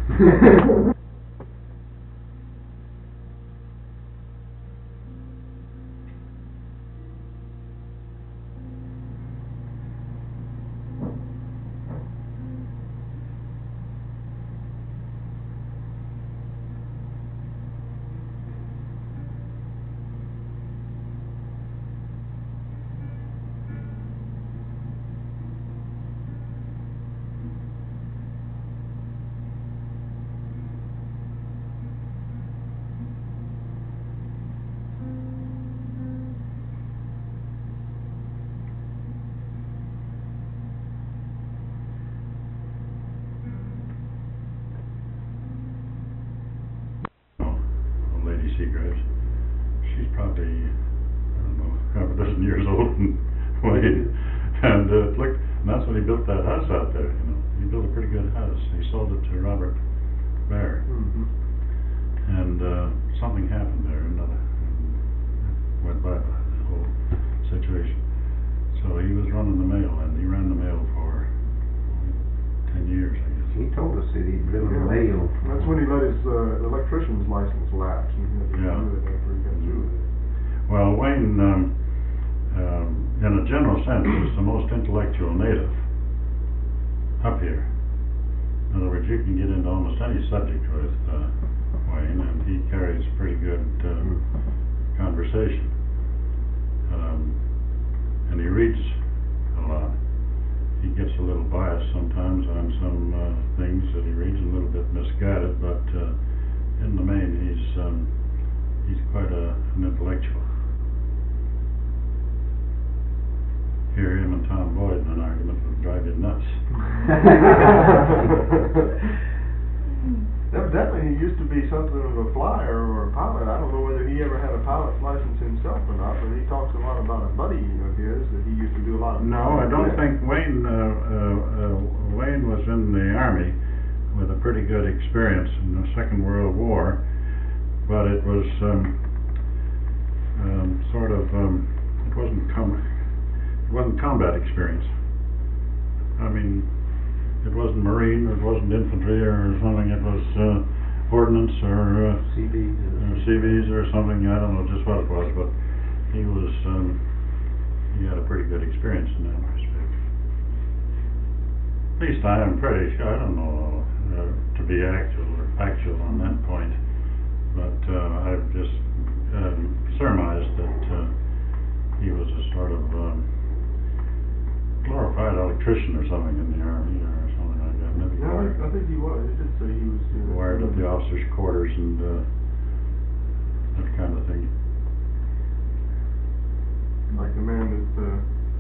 Seagraves. She's probably, I don't know, half a dozen years old and Wayne. And uh, look, and that's when he built that house out there, you know. He built a pretty good house. He sold it to Robert Bear. Mm-hmm. And uh, something happened there, another, and went by the whole situation. So he was running the mail, and he ran the mail for ten years, I guess. He told us that he'd driven Yeah. a mail. That's when he let his uh, electrician's license lapse, and he had to Yeah. do it after he got through with it. Well, Wayne, um, um, in a general sense, is the most intellectual native up here. In other words, you can get into almost any subject with uh, Wayne, and he carries pretty good uh, conversation. Um, and he reads a lot. He gets a little biased sometimes on some uh, things that he reads, a little bit misguided, but uh, in the main, he's um, he's quite a, an intellectual. Hear him and Tom Boyd in an argument would drive you nuts. Evidently, he used to be something of a flyer or a pilot. I don't know whether he ever had a pilot's license himself or not, but he talks a lot about a buddy of his that he used to do a lot of. No, I don't think Wayne, uh, uh, uh, Wayne was in the Army with a pretty good experience in the Second World War, but it was um, um, sort of, um, it wasn't com it wasn't combat experience. I mean, it wasn't Marine, it wasn't infantry or something, it was uh, ordnance or uh, C Bs. or C Bs or something, I don't know just what it was, but he was, um, he had a pretty good experience in that respect. At least I am pretty sure, I don't know uh, to be actual or factual on that point, but uh, I've just um, surmised that uh, he was a sort of um, glorified electrician or something in the Army or something like that. Maybe Yeah, I, I think he was. He did say he was. Uh, wired up the officers' quarters and uh, that kind of thing. Like the man that uh,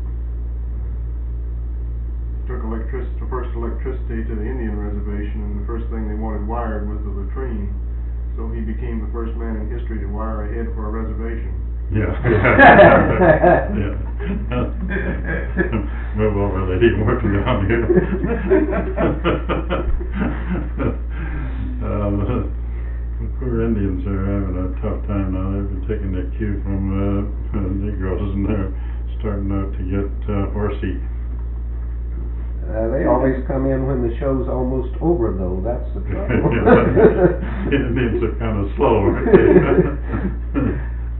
took electricity, the first electricity to the Indian reservation, and the first thing they wanted wired was the latrine. So he became the first man in history to wire a head for a reservation. Yeah. Yeah. Move over, they ain't working down here. uh, the poor Indians are having a tough time now. They've been taking their cue from uh, Negroes, and they're starting out to get uh, horsey. Uh, they always come in when the show's almost over, though. That's the trouble. Yeah, Indians are kind of slow, aren't they?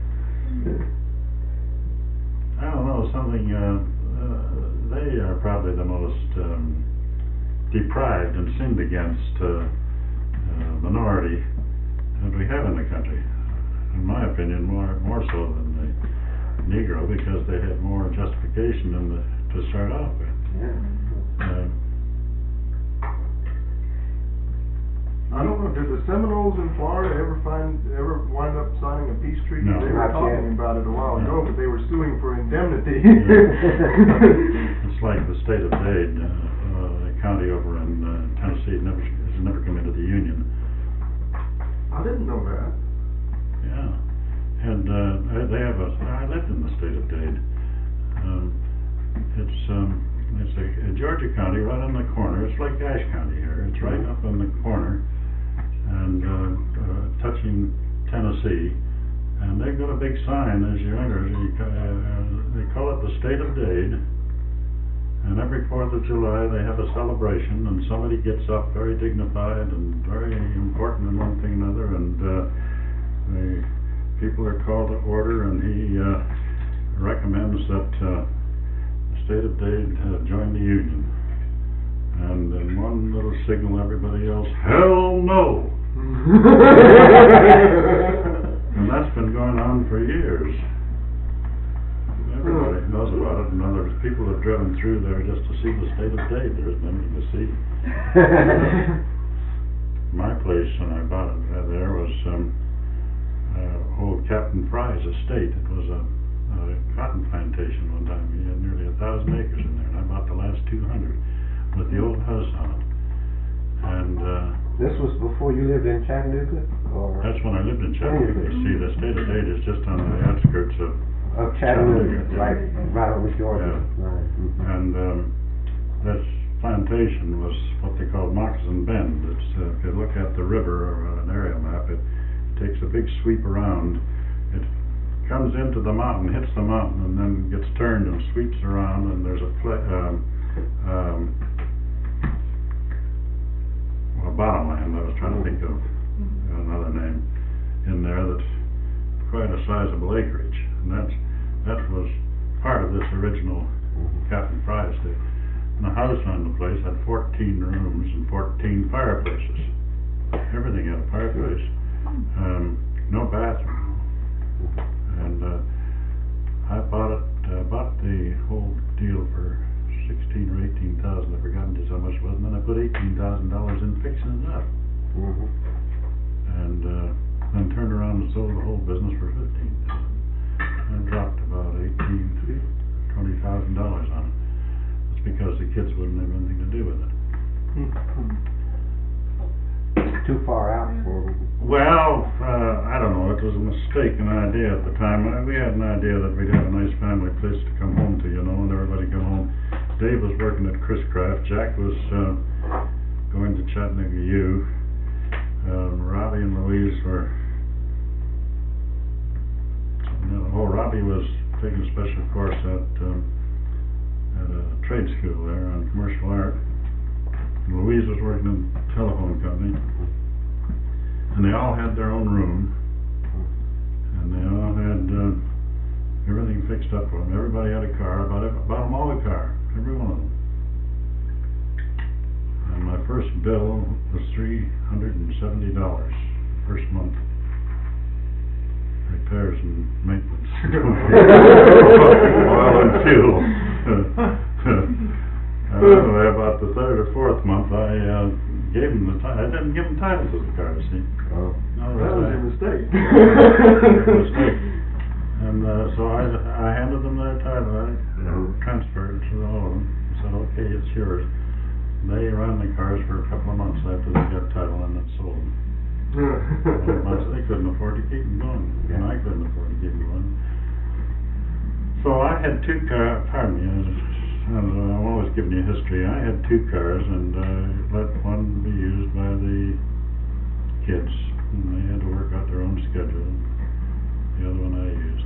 I don't know, something, uh, uh, they are probably the most um, deprived and sinned against uh, uh, minority that we have in the country. In my opinion, more more so than the Negro, because they had more justification in the, to start off with. Yeah. Uh, I don't know, did the Seminoles in Florida ever find, ever wind up signing a peace treaty? No. They were Not talking yet. about it a while No. ago, but they were suing for indemnity. It's like the state of Dade, uh, uh, a county over in uh, Tennessee, never, has never come into the Union. I didn't know that. Yeah, and, uh, they- they have a, I lived in the state of Dade. Um, it's, um, it's a, a Georgia county right on the corner, it's like Ashe County here, it's right up on the corner, and, uh, uh, touching Tennessee, and they've got a big sign as you enter, you, ca- uh, they call it the state of Dade, and every Fourth of July, they have a celebration, and somebody gets up very dignified and very important in one thing or another, and, uh, the people are called to order, and he, uh, recommends that, uh, the state of Dade, uh, join the Union. And in one little signal, everybody yells, "Hell no!" And that's been going on for years. Everybody knows about it, and other people have driven through there just to see the state of Dade. There's nothing to see. My place, when I bought it uh, there, was um, uh, old Captain Fry's estate. It was a, a cotton plantation one time. He had nearly a thousand acres in there, and I bought the last two hundred with the old house on it. And uh, This was before you lived in Chattanooga, or? that's when I lived in Chattanooga. See, the state of Dade is just on the outskirts of Of Chattanooga, Chattanooga, right, yeah. right on the Georgia Yeah. line. Mhm. And um, this plantation was what they called Moccasin Bend. It's, uh, if you look at the river or an area map, it takes a big sweep around. It comes into the mountain, hits the mountain, and then gets turned and sweeps around, and there's a pla- um, um, well, bottomland, I was trying to think of another name in there, that's quite a sizable acreage. And that's, that was part of this original Captain Fry estate. And the house on the place had fourteen rooms and fourteen fireplaces. Everything had a fireplace, um, no bathroom. And, uh, I bought it, uh, bought the whole deal for sixteen or eighteen thousand, I forgot just how much it was, and then I put eighteen thousand dollars in fixing it up. Mhm. And, uh, then turned around and sold the whole business for fifteen thousand. I dropped about eighteen to twenty thousand dollars on it. It's because the kids wouldn't have anything to do with it. Too far out for, Well, uh, I don't know, it was a mistake, an idea at the time. Uh, We had an idea that we'd have a nice family place to come home to, you know, and everybody come home. Dave was working at Chris Craft, Jack was, uh, going to Chattanooga U. Um, Robbie and Louise were, no, oh, Robbie was taking a special course at, um, at a trade school there on commercial art. And Louise was working in a telephone company. And they all had their own room, and they all had, uh, everything fixed up for them. Everybody had a car, about, ev- about them all a car, every one of them. And my first bill was three hundred and seventy dollars, first month. Repairs and maintenance. Oil and fuel. Anyway, about the third or fourth month, I, uh, gave them the ti- I didn't give them title to the car, see? oh, No, That was I- a mistake. mistake. And, uh, so I, I handed them their title, I uh, transferred to all of them, said, okay, it's yours. They ran the cars for a couple of months after they got title and then sold them. Couple of months, they couldn't afford to keep them going, and I couldn't afford to keep them going. So I had two car, pardon me, as, as I'm always giving you history, I had two cars, and, uh, let one be used by the kids, and they had to work out their own schedule. The other one I used.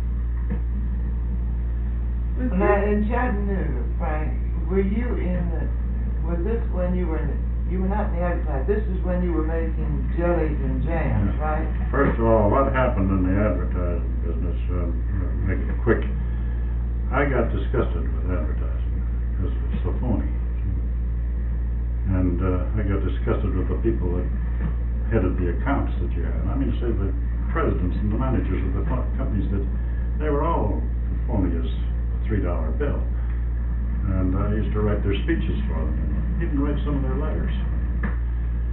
Now, in Chattanooga, Frank, were you in the, was this when you were in, the- you were not in the advertising, this is when you were making jellies and jams, Yeah. right? First of all, what happened in the advertising business, um, uh, make it quick, I got disgusted with advertising, because it's so phony. And, uh, I got disgusted with the people that headed the accounts that you had. I mean, say the presidents and the managers of the co- companies that, they were all phony as a three dollar bill. And I used to write their speeches for them, and even write some of their letters.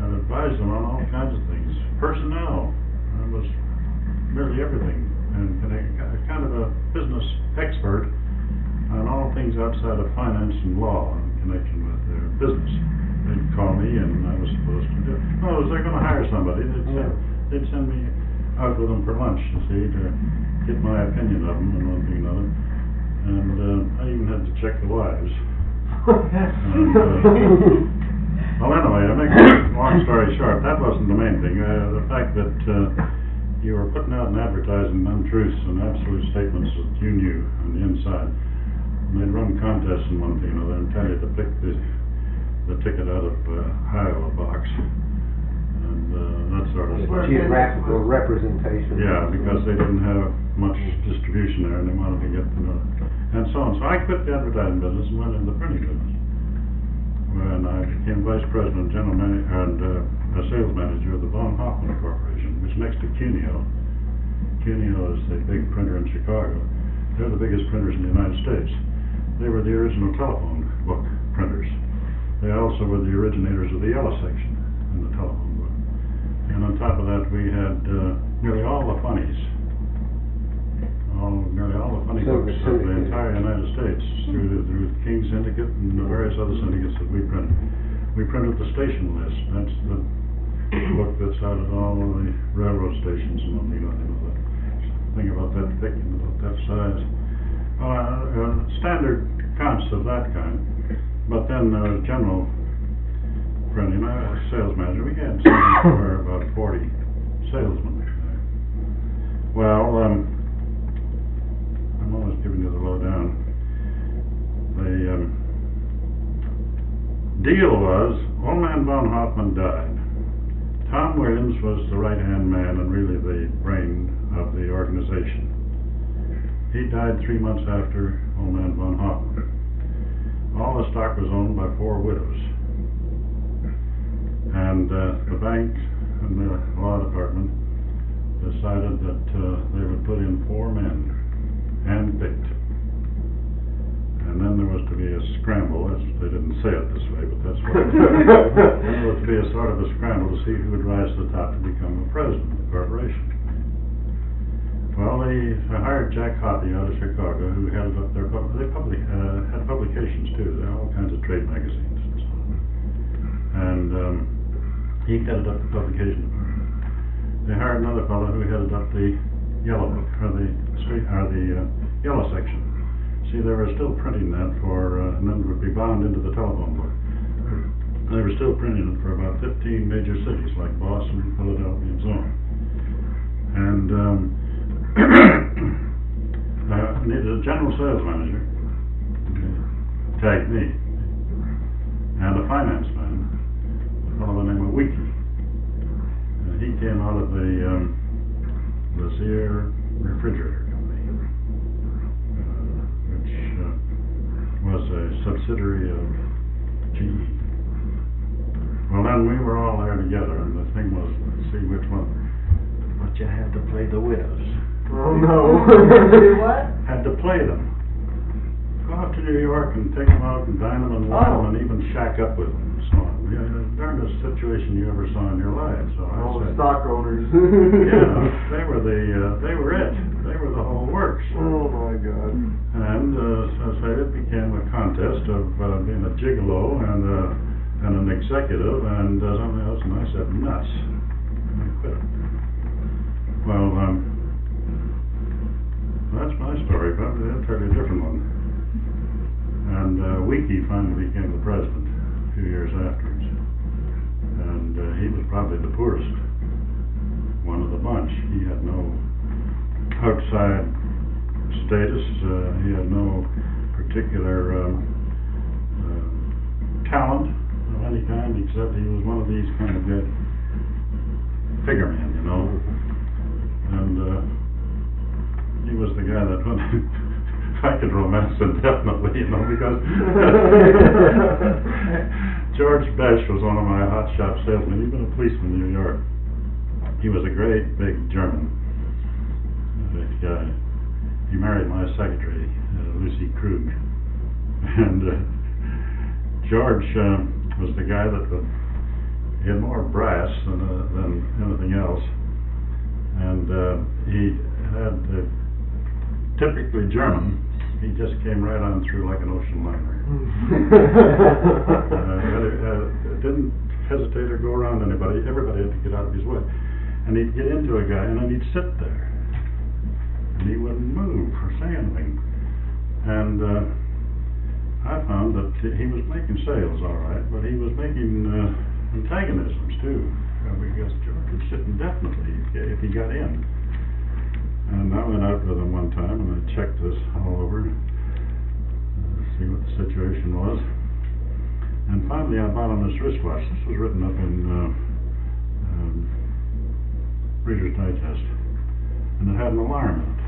and advised them on all kinds of things. Personnel, I was nearly everything, and connect- kind of a business expert on all things outside of finance and law in connection with their business. They'd call me, and I was supposed to do. Oh, they're going to hire somebody. They'd send, they'd send me out with them for lunch, you see, to get my opinion of them and one thing or another. And uh, I even had to check the wives. and, uh, well, anyway, to make a long story short, that wasn't the main thing. Uh, the fact that uh, you were putting out and advertising untruths and absolute statements that you knew on the inside. And they'd run contests and one thing or another and tell you to pick the the ticket out of uh, Iowa box and uh, that sort of stuff. Geographical representation. Yeah, because they didn't have much distribution there and they wanted to get to know it. And so on. So I quit the advertising business and went into the printing business. When I became vice president, general manager, and uh, a sales manager of the Von Hoffman Corporation, which next to Cuneo. Cuneo is the big printer in Chicago. They're the biggest printers in the United States. They were the original telephone book printers. They also were the originators of the yellow section in the telephone book. And on top of that, we had uh, nearly all the funnies, all, nearly all the funny So books the of the syndicate. entire United States through the, through the King Syndicate and the various other syndicates that we printed. We printed the station list. That's the book that's out at all of the railroad stations and all, you know, you know, that thing about that thick and about that size. Uh, uh, standard counts of that kind. But then uh, general printing, I was a sales manager. We had somewhere about forty salesmen there. Well, um, I'm almost giving you the lowdown. The um, deal was, old man Von Hoffman died. Tom Williams was the right-hand man and really the brain of the organization. He died three months after old man Von Hoffman. All the stock was owned by four widows. And uh, the bank and the law department decided that uh, they would put in four men, handpicked. And then there was to be a scramble. That's, they didn't say it this way, but that's what it was. Then there was to be a sort of a scramble to see who would rise to the top to become the president of the corporation. Well, they hired Jack Hoppy out of Chicago, who headed up their pub they public uh, had publications too. There are all kinds of trade magazines and so on. And um, he headed up the publication department. They hired another fellow who headed up the yellow book or the street or the uh, yellow section. See, they were still printing that for, uh, and then it would be bound into the telephone book. They were still printing it for about fifteen major cities like Boston, Philadelphia, and so on. And um, uh, needed a general sales manager, tagged me, and a finance man, a fellow by the name of Wiki. Uh, he came out of the um, the Sear Refrigerator Company, uh, which uh, was a subsidiary of G E. Well, then we were all there together, and the thing was to see which one. But you had to play the widows. Oh, no. Do what? Had to play them. Go out to New York and take them out and dine them and wine Oh. them and even shack up with them and so on. Yeah, the darndest situation you ever saw in your life. So I All the said, stock owners. yeah, they were the uh, they were it. They were the whole works. Oh, my God. And uh, so I said it became a contest of uh, being a gigolo and uh, and an executive and uh, something else. And I said nuts. And I quit it. Well, um, that's my story, probably an entirely different one. And uh, Wiki finally became the president a few years afterwards. And uh, he was probably the poorest one of the bunch. He had no outside status. Uh, he had no particular um, uh, talent of any kind, except he was one of these kind of good figuremen, you know. And uh, he was the guy that went I could romance him definitely, you know, because George Besch was one of my hot shop salesmen. He'd been a policeman in New York. He was a great big German uh, guy. He married my secretary, uh, Lucy Krug. And uh, George uh, was the guy that would he had more brass than, uh, than anything else. And, uh, he had, uh, typically German, he just came right on through like an ocean liner. uh, uh, didn't hesitate or go around anybody, everybody had to get out of his way. And he'd get into a guy and then he'd sit there. And he wouldn't move or say anything. And, uh, I found that he was making sales all right, but he was making, uh, antagonisms too, uh, because George would sit indefinitely if he got in. And I went out with him one time and I checked this all over, uh, to see what the situation was. And finally I bought him this wristwatch. This was written up in, uh, um, Reader's Digest. And it had an alarm in it.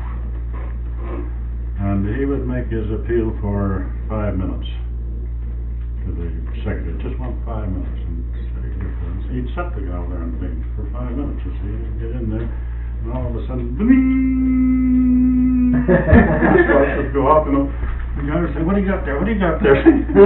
And he would make his appeal for five minutes to the secretary, just want five minutes. And he'd set the guy there and think for five minutes, you see, he'd get in there, and all of a sudden, bling! The lights would go off, and the guy would say, "What do you got there? What do you got there?"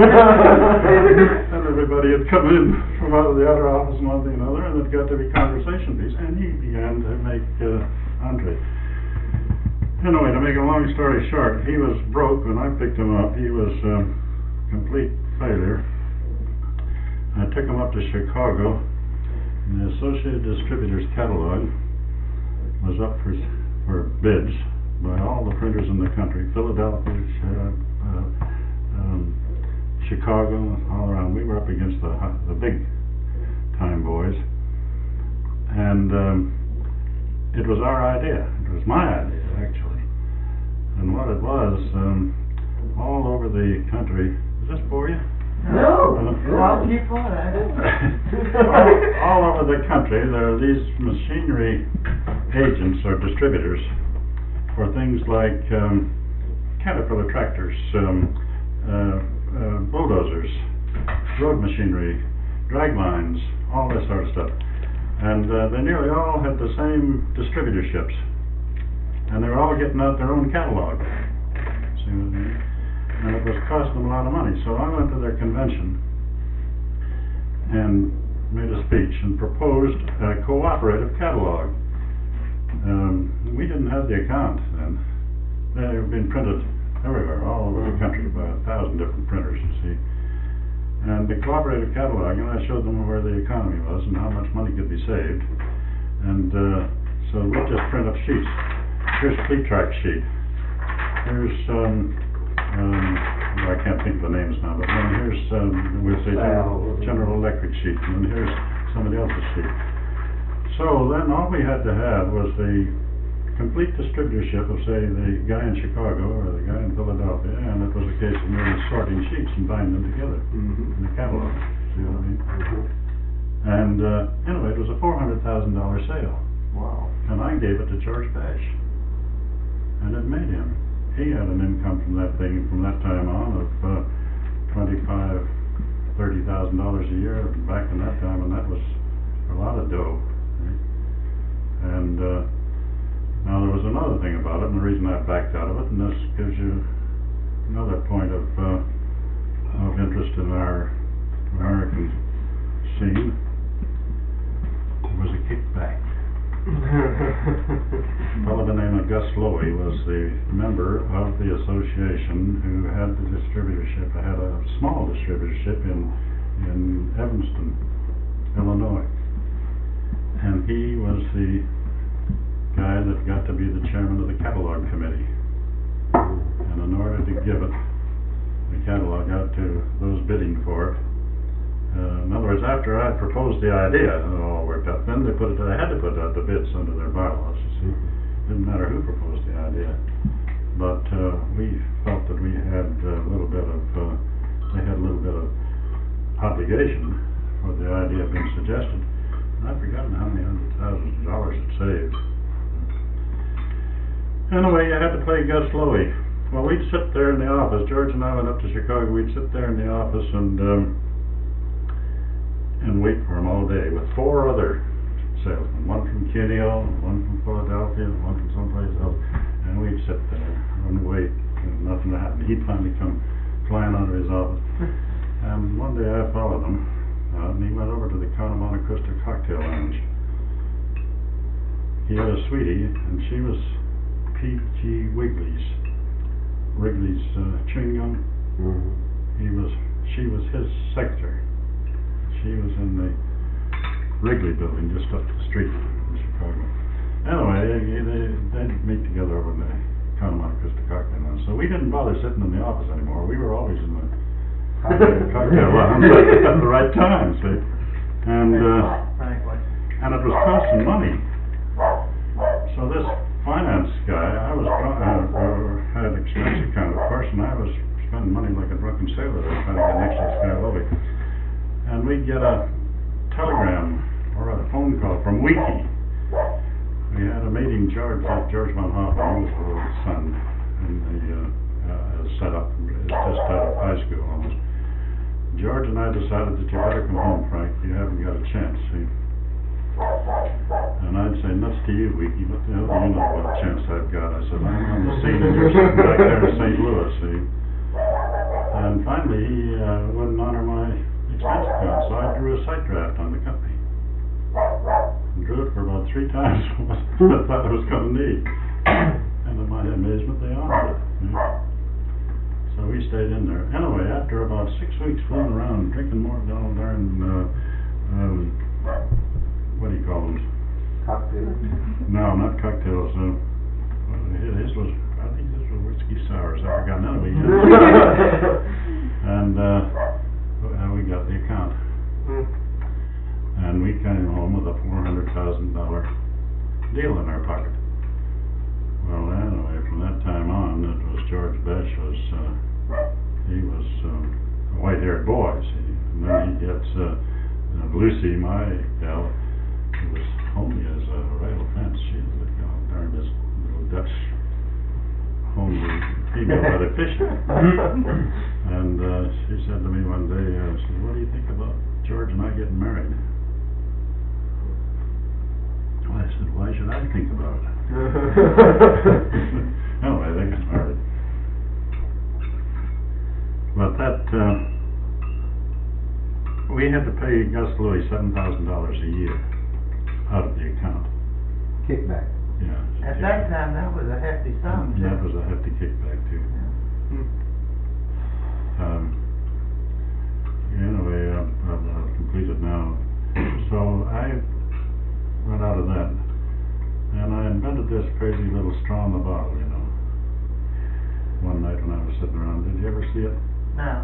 And everybody had come in from out of the other office and one thing and another, and it got to be conversation piece, and he began to make uh, entree. Anyway, to make a long story short, he was broke when I picked him up. He was a um, complete failure. I took him up to Chicago, and the Associated Distributors catalog was up for for bids by all the printers in the country, Philadelphia, uh, uh, um, Chicago, all around. We were up against the the big time boys, and um, it was our idea. It was my idea, actually. And what it was, um, all over the country, does this bore you? No, Uh, I'll keep on. all, all over the country, there are these machinery agents or distributors for things like um, Caterpillar tractors, um, uh, uh, bulldozers, road machinery, drag lines, all this sort of stuff. And uh, they nearly all had the same distributorships. And they were all getting out their own catalog. See what I mean? And it was costing them a lot of money. So I went to their convention and made a speech and proposed a cooperative catalog. Um, we didn't have the account then. They were being printed everywhere, all over the country, by a thousand different printers, you see. And the cooperative catalog, and I showed them where the economy was and how much money could be saved. And uh, so we just print up sheets. Here's a Fleet Track sheet. Here's, um, um, I can't think of the names now, but then here's, um, we'll say General, General Electric sheet, and then here's somebody else's sheet. So then all we had to have was the complete distributorship of, say, the guy in Chicago or the guy in Philadelphia, and it was a case of merely sorting sheets and binding them together Mm-hmm. in the catalog. See what I mean? Mm-hmm. And uh, anyway, it was a four hundred thousand dollar sale. Wow. And I gave it to George Bash. And it made him. He had an income from that thing from that time on of uh, twenty-five, thirty thousand dollars a year back in that time, and that was a lot of dough. Right? And uh, now there was another thing about it, and the reason I backed out of it, and this gives you another point of uh, of interest in our American scene. There was a kickback. A fellow by the name of Gus Lowy was the member of the association who had the distributorship, had a small distributorship in in Evanston, Illinois. And he was the guy that got to be the chairman of the catalog committee. And in order to give it, the catalog out to those bidding for it, Uh, in other words, after I proposed the idea, and it all worked out, then they put it, they had to put out the bids under their bylaws, you see. Didn't matter who proposed the idea. But, uh, we felt that we had a little bit of, uh, they had a little bit of obligation for the idea being suggested. And I've forgotten how many hundred thousands of dollars it saved. Anyway, you had to play Gus Lowy. Well, we'd sit there in the office, George and I went up to Chicago, we'd sit there in the office and, um, and wait for him all day with four other salesmen, one from Cuneo, one from Philadelphia, one from someplace else, and we'd sit there and wait, and nothing would happen. He'd finally come flying out of his office, and one day I followed him, uh, and he went over to the Count of Monte Cristo Cocktail Lounge. He had a sweetie, and she was P G Wrigley's, Wrigley's uh, chewing gum. Mhm. He was, she was his secretary. She was in the Wrigley building just up the street in Chicago. Anyway, they, they, they'd meet together over in the Count of Monte Cristo Cocktail Lounge. So we didn't bother sitting in the office anymore. We were always in the cocktail lounge at the right time, see? And, uh, Frankly. and it was costing money. So this finance guy, I was, uh, uh, had an expense account, of course, and I was spending money like a drunken sailor there trying to get next to this guy, Lobby. And we'd get a telegram or a phone call from Wiki. We had a meeting, George, uh, George von Hoffman, he was the little son, and the, uh, uh, set up, just out of high school almost. George and I decided that you better come home, Frank, you haven't got a chance, see? And I'd say, nuts to you, Wiki, what the hell do you know what chance I've got? I said, I'm on the scene and you're sitting back there in Saint Louis, see? And finally, he uh, wouldn't honor my expense account, so I drew a sight draft on the company. And drew it for about three times what I thought I was going to need. And to my amazement, they honored it. See? So we stayed in there. Anyway, after about six weeks fooling around, drinking more down darn, uh, um, what do you call them? Cocktail. No, not cocktails. Uh, well, his was, I think this was whiskey sours. I forgot none of it. And uh, uh, we got the account. And we came home with a four hundred thousand dollar deal in our pocket. Well, anyway, from that time on, it was George Besh was, uh, he was uh, a white-haired boy, see. And then he gets uh, uh, Lucy, my gal, who was homely as a rail fence. She was like, oh, darn, this little Dutch homely female that I fishing. And uh, she said to me one day, uh, she said, what do you think about George and I getting married? Well, I said, why should I think about it? Anyway, they got married. But that, uh, we had to pay Gus Louis seven thousand dollars a year out of the account. Kickback. Yeah. At that time, that was a hefty sum, And too. that was a hefty kickback too. Um, anyway, I've, I've, I've completed now. So I went out of that, and I invented this crazy little straw in the bottle, you know. One night when I was sitting around, did you ever see it? No.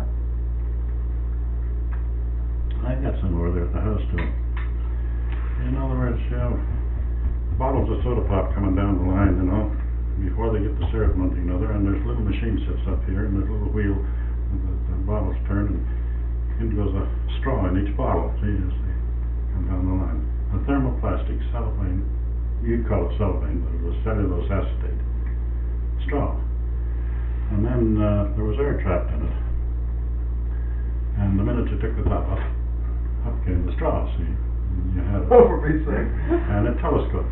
I got some over there at the house too. In other words, you know, bottles of soda pop coming down the line, you know, before they get the syrup one thing or another, and there's little machine sits up here, and there's a little wheel, and the, the bottles turn, and in goes a straw in each bottle, see, as they come down the line. A thermoplastic cellophane, you'd call it cellophane, but it was cellulose acetate straw. And then uh, there was air trapped in it. And the minute you took the top up, up came the straw, see, and you had it. Oh, for Pete's sake. And it telescoped.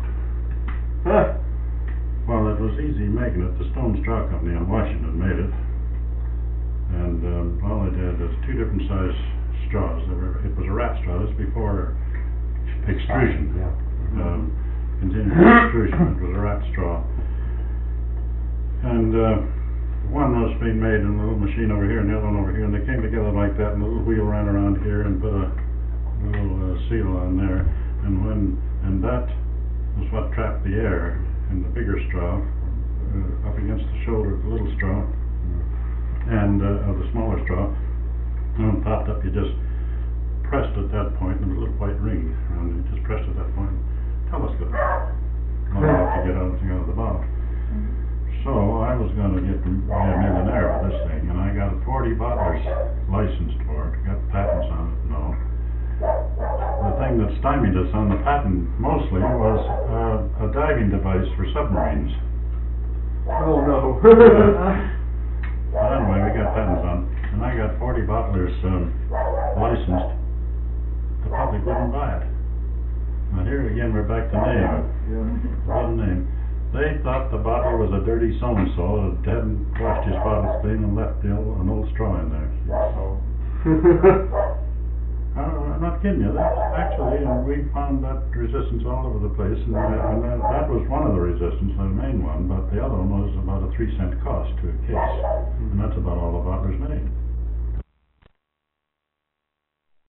Well, it was easy making it. The Stone Straw Company in Washington made it. And um, all they did is two different size straws. They were, it was a rat straw. This was before extrusion. Yeah. Um, continuous extrusion. It was a rat straw. And uh, one was being made in a little machine over here and the other one over here. And they came together like that, and the little wheel ran around here and put a little uh, seal on there. And when and that was what trapped the air in the bigger straw uh, up against the shoulder of the little straw and uh, of the smaller straw. And when it popped up, you just pressed at that point, and there was a little white ring around it. You just pressed at that point, telescope long enough to get everything out of the bottle. So I was going to get a millionaire with this thing, and I got forty bottlers licensed for it, got patents on it and all. The thing that stymied us on the patent mostly was uh, a diving device for submarines. Oh, no. But anyway, we got patents on it, and I got forty bottlers um, licensed. The public wouldn't buy it. Now here again, we're back to name. What name? They thought the bottle was a dirty so-and-so that hadn't washed his bottle clean and left the old, an old straw in there. Oh. Uh, I'm not kidding you, that's actually, and we found that resistance all over the place, and, uh, and that, that was one of the resistance, the main one, but the other one was about a three cent cost to a case, and that's about all the bottler's made.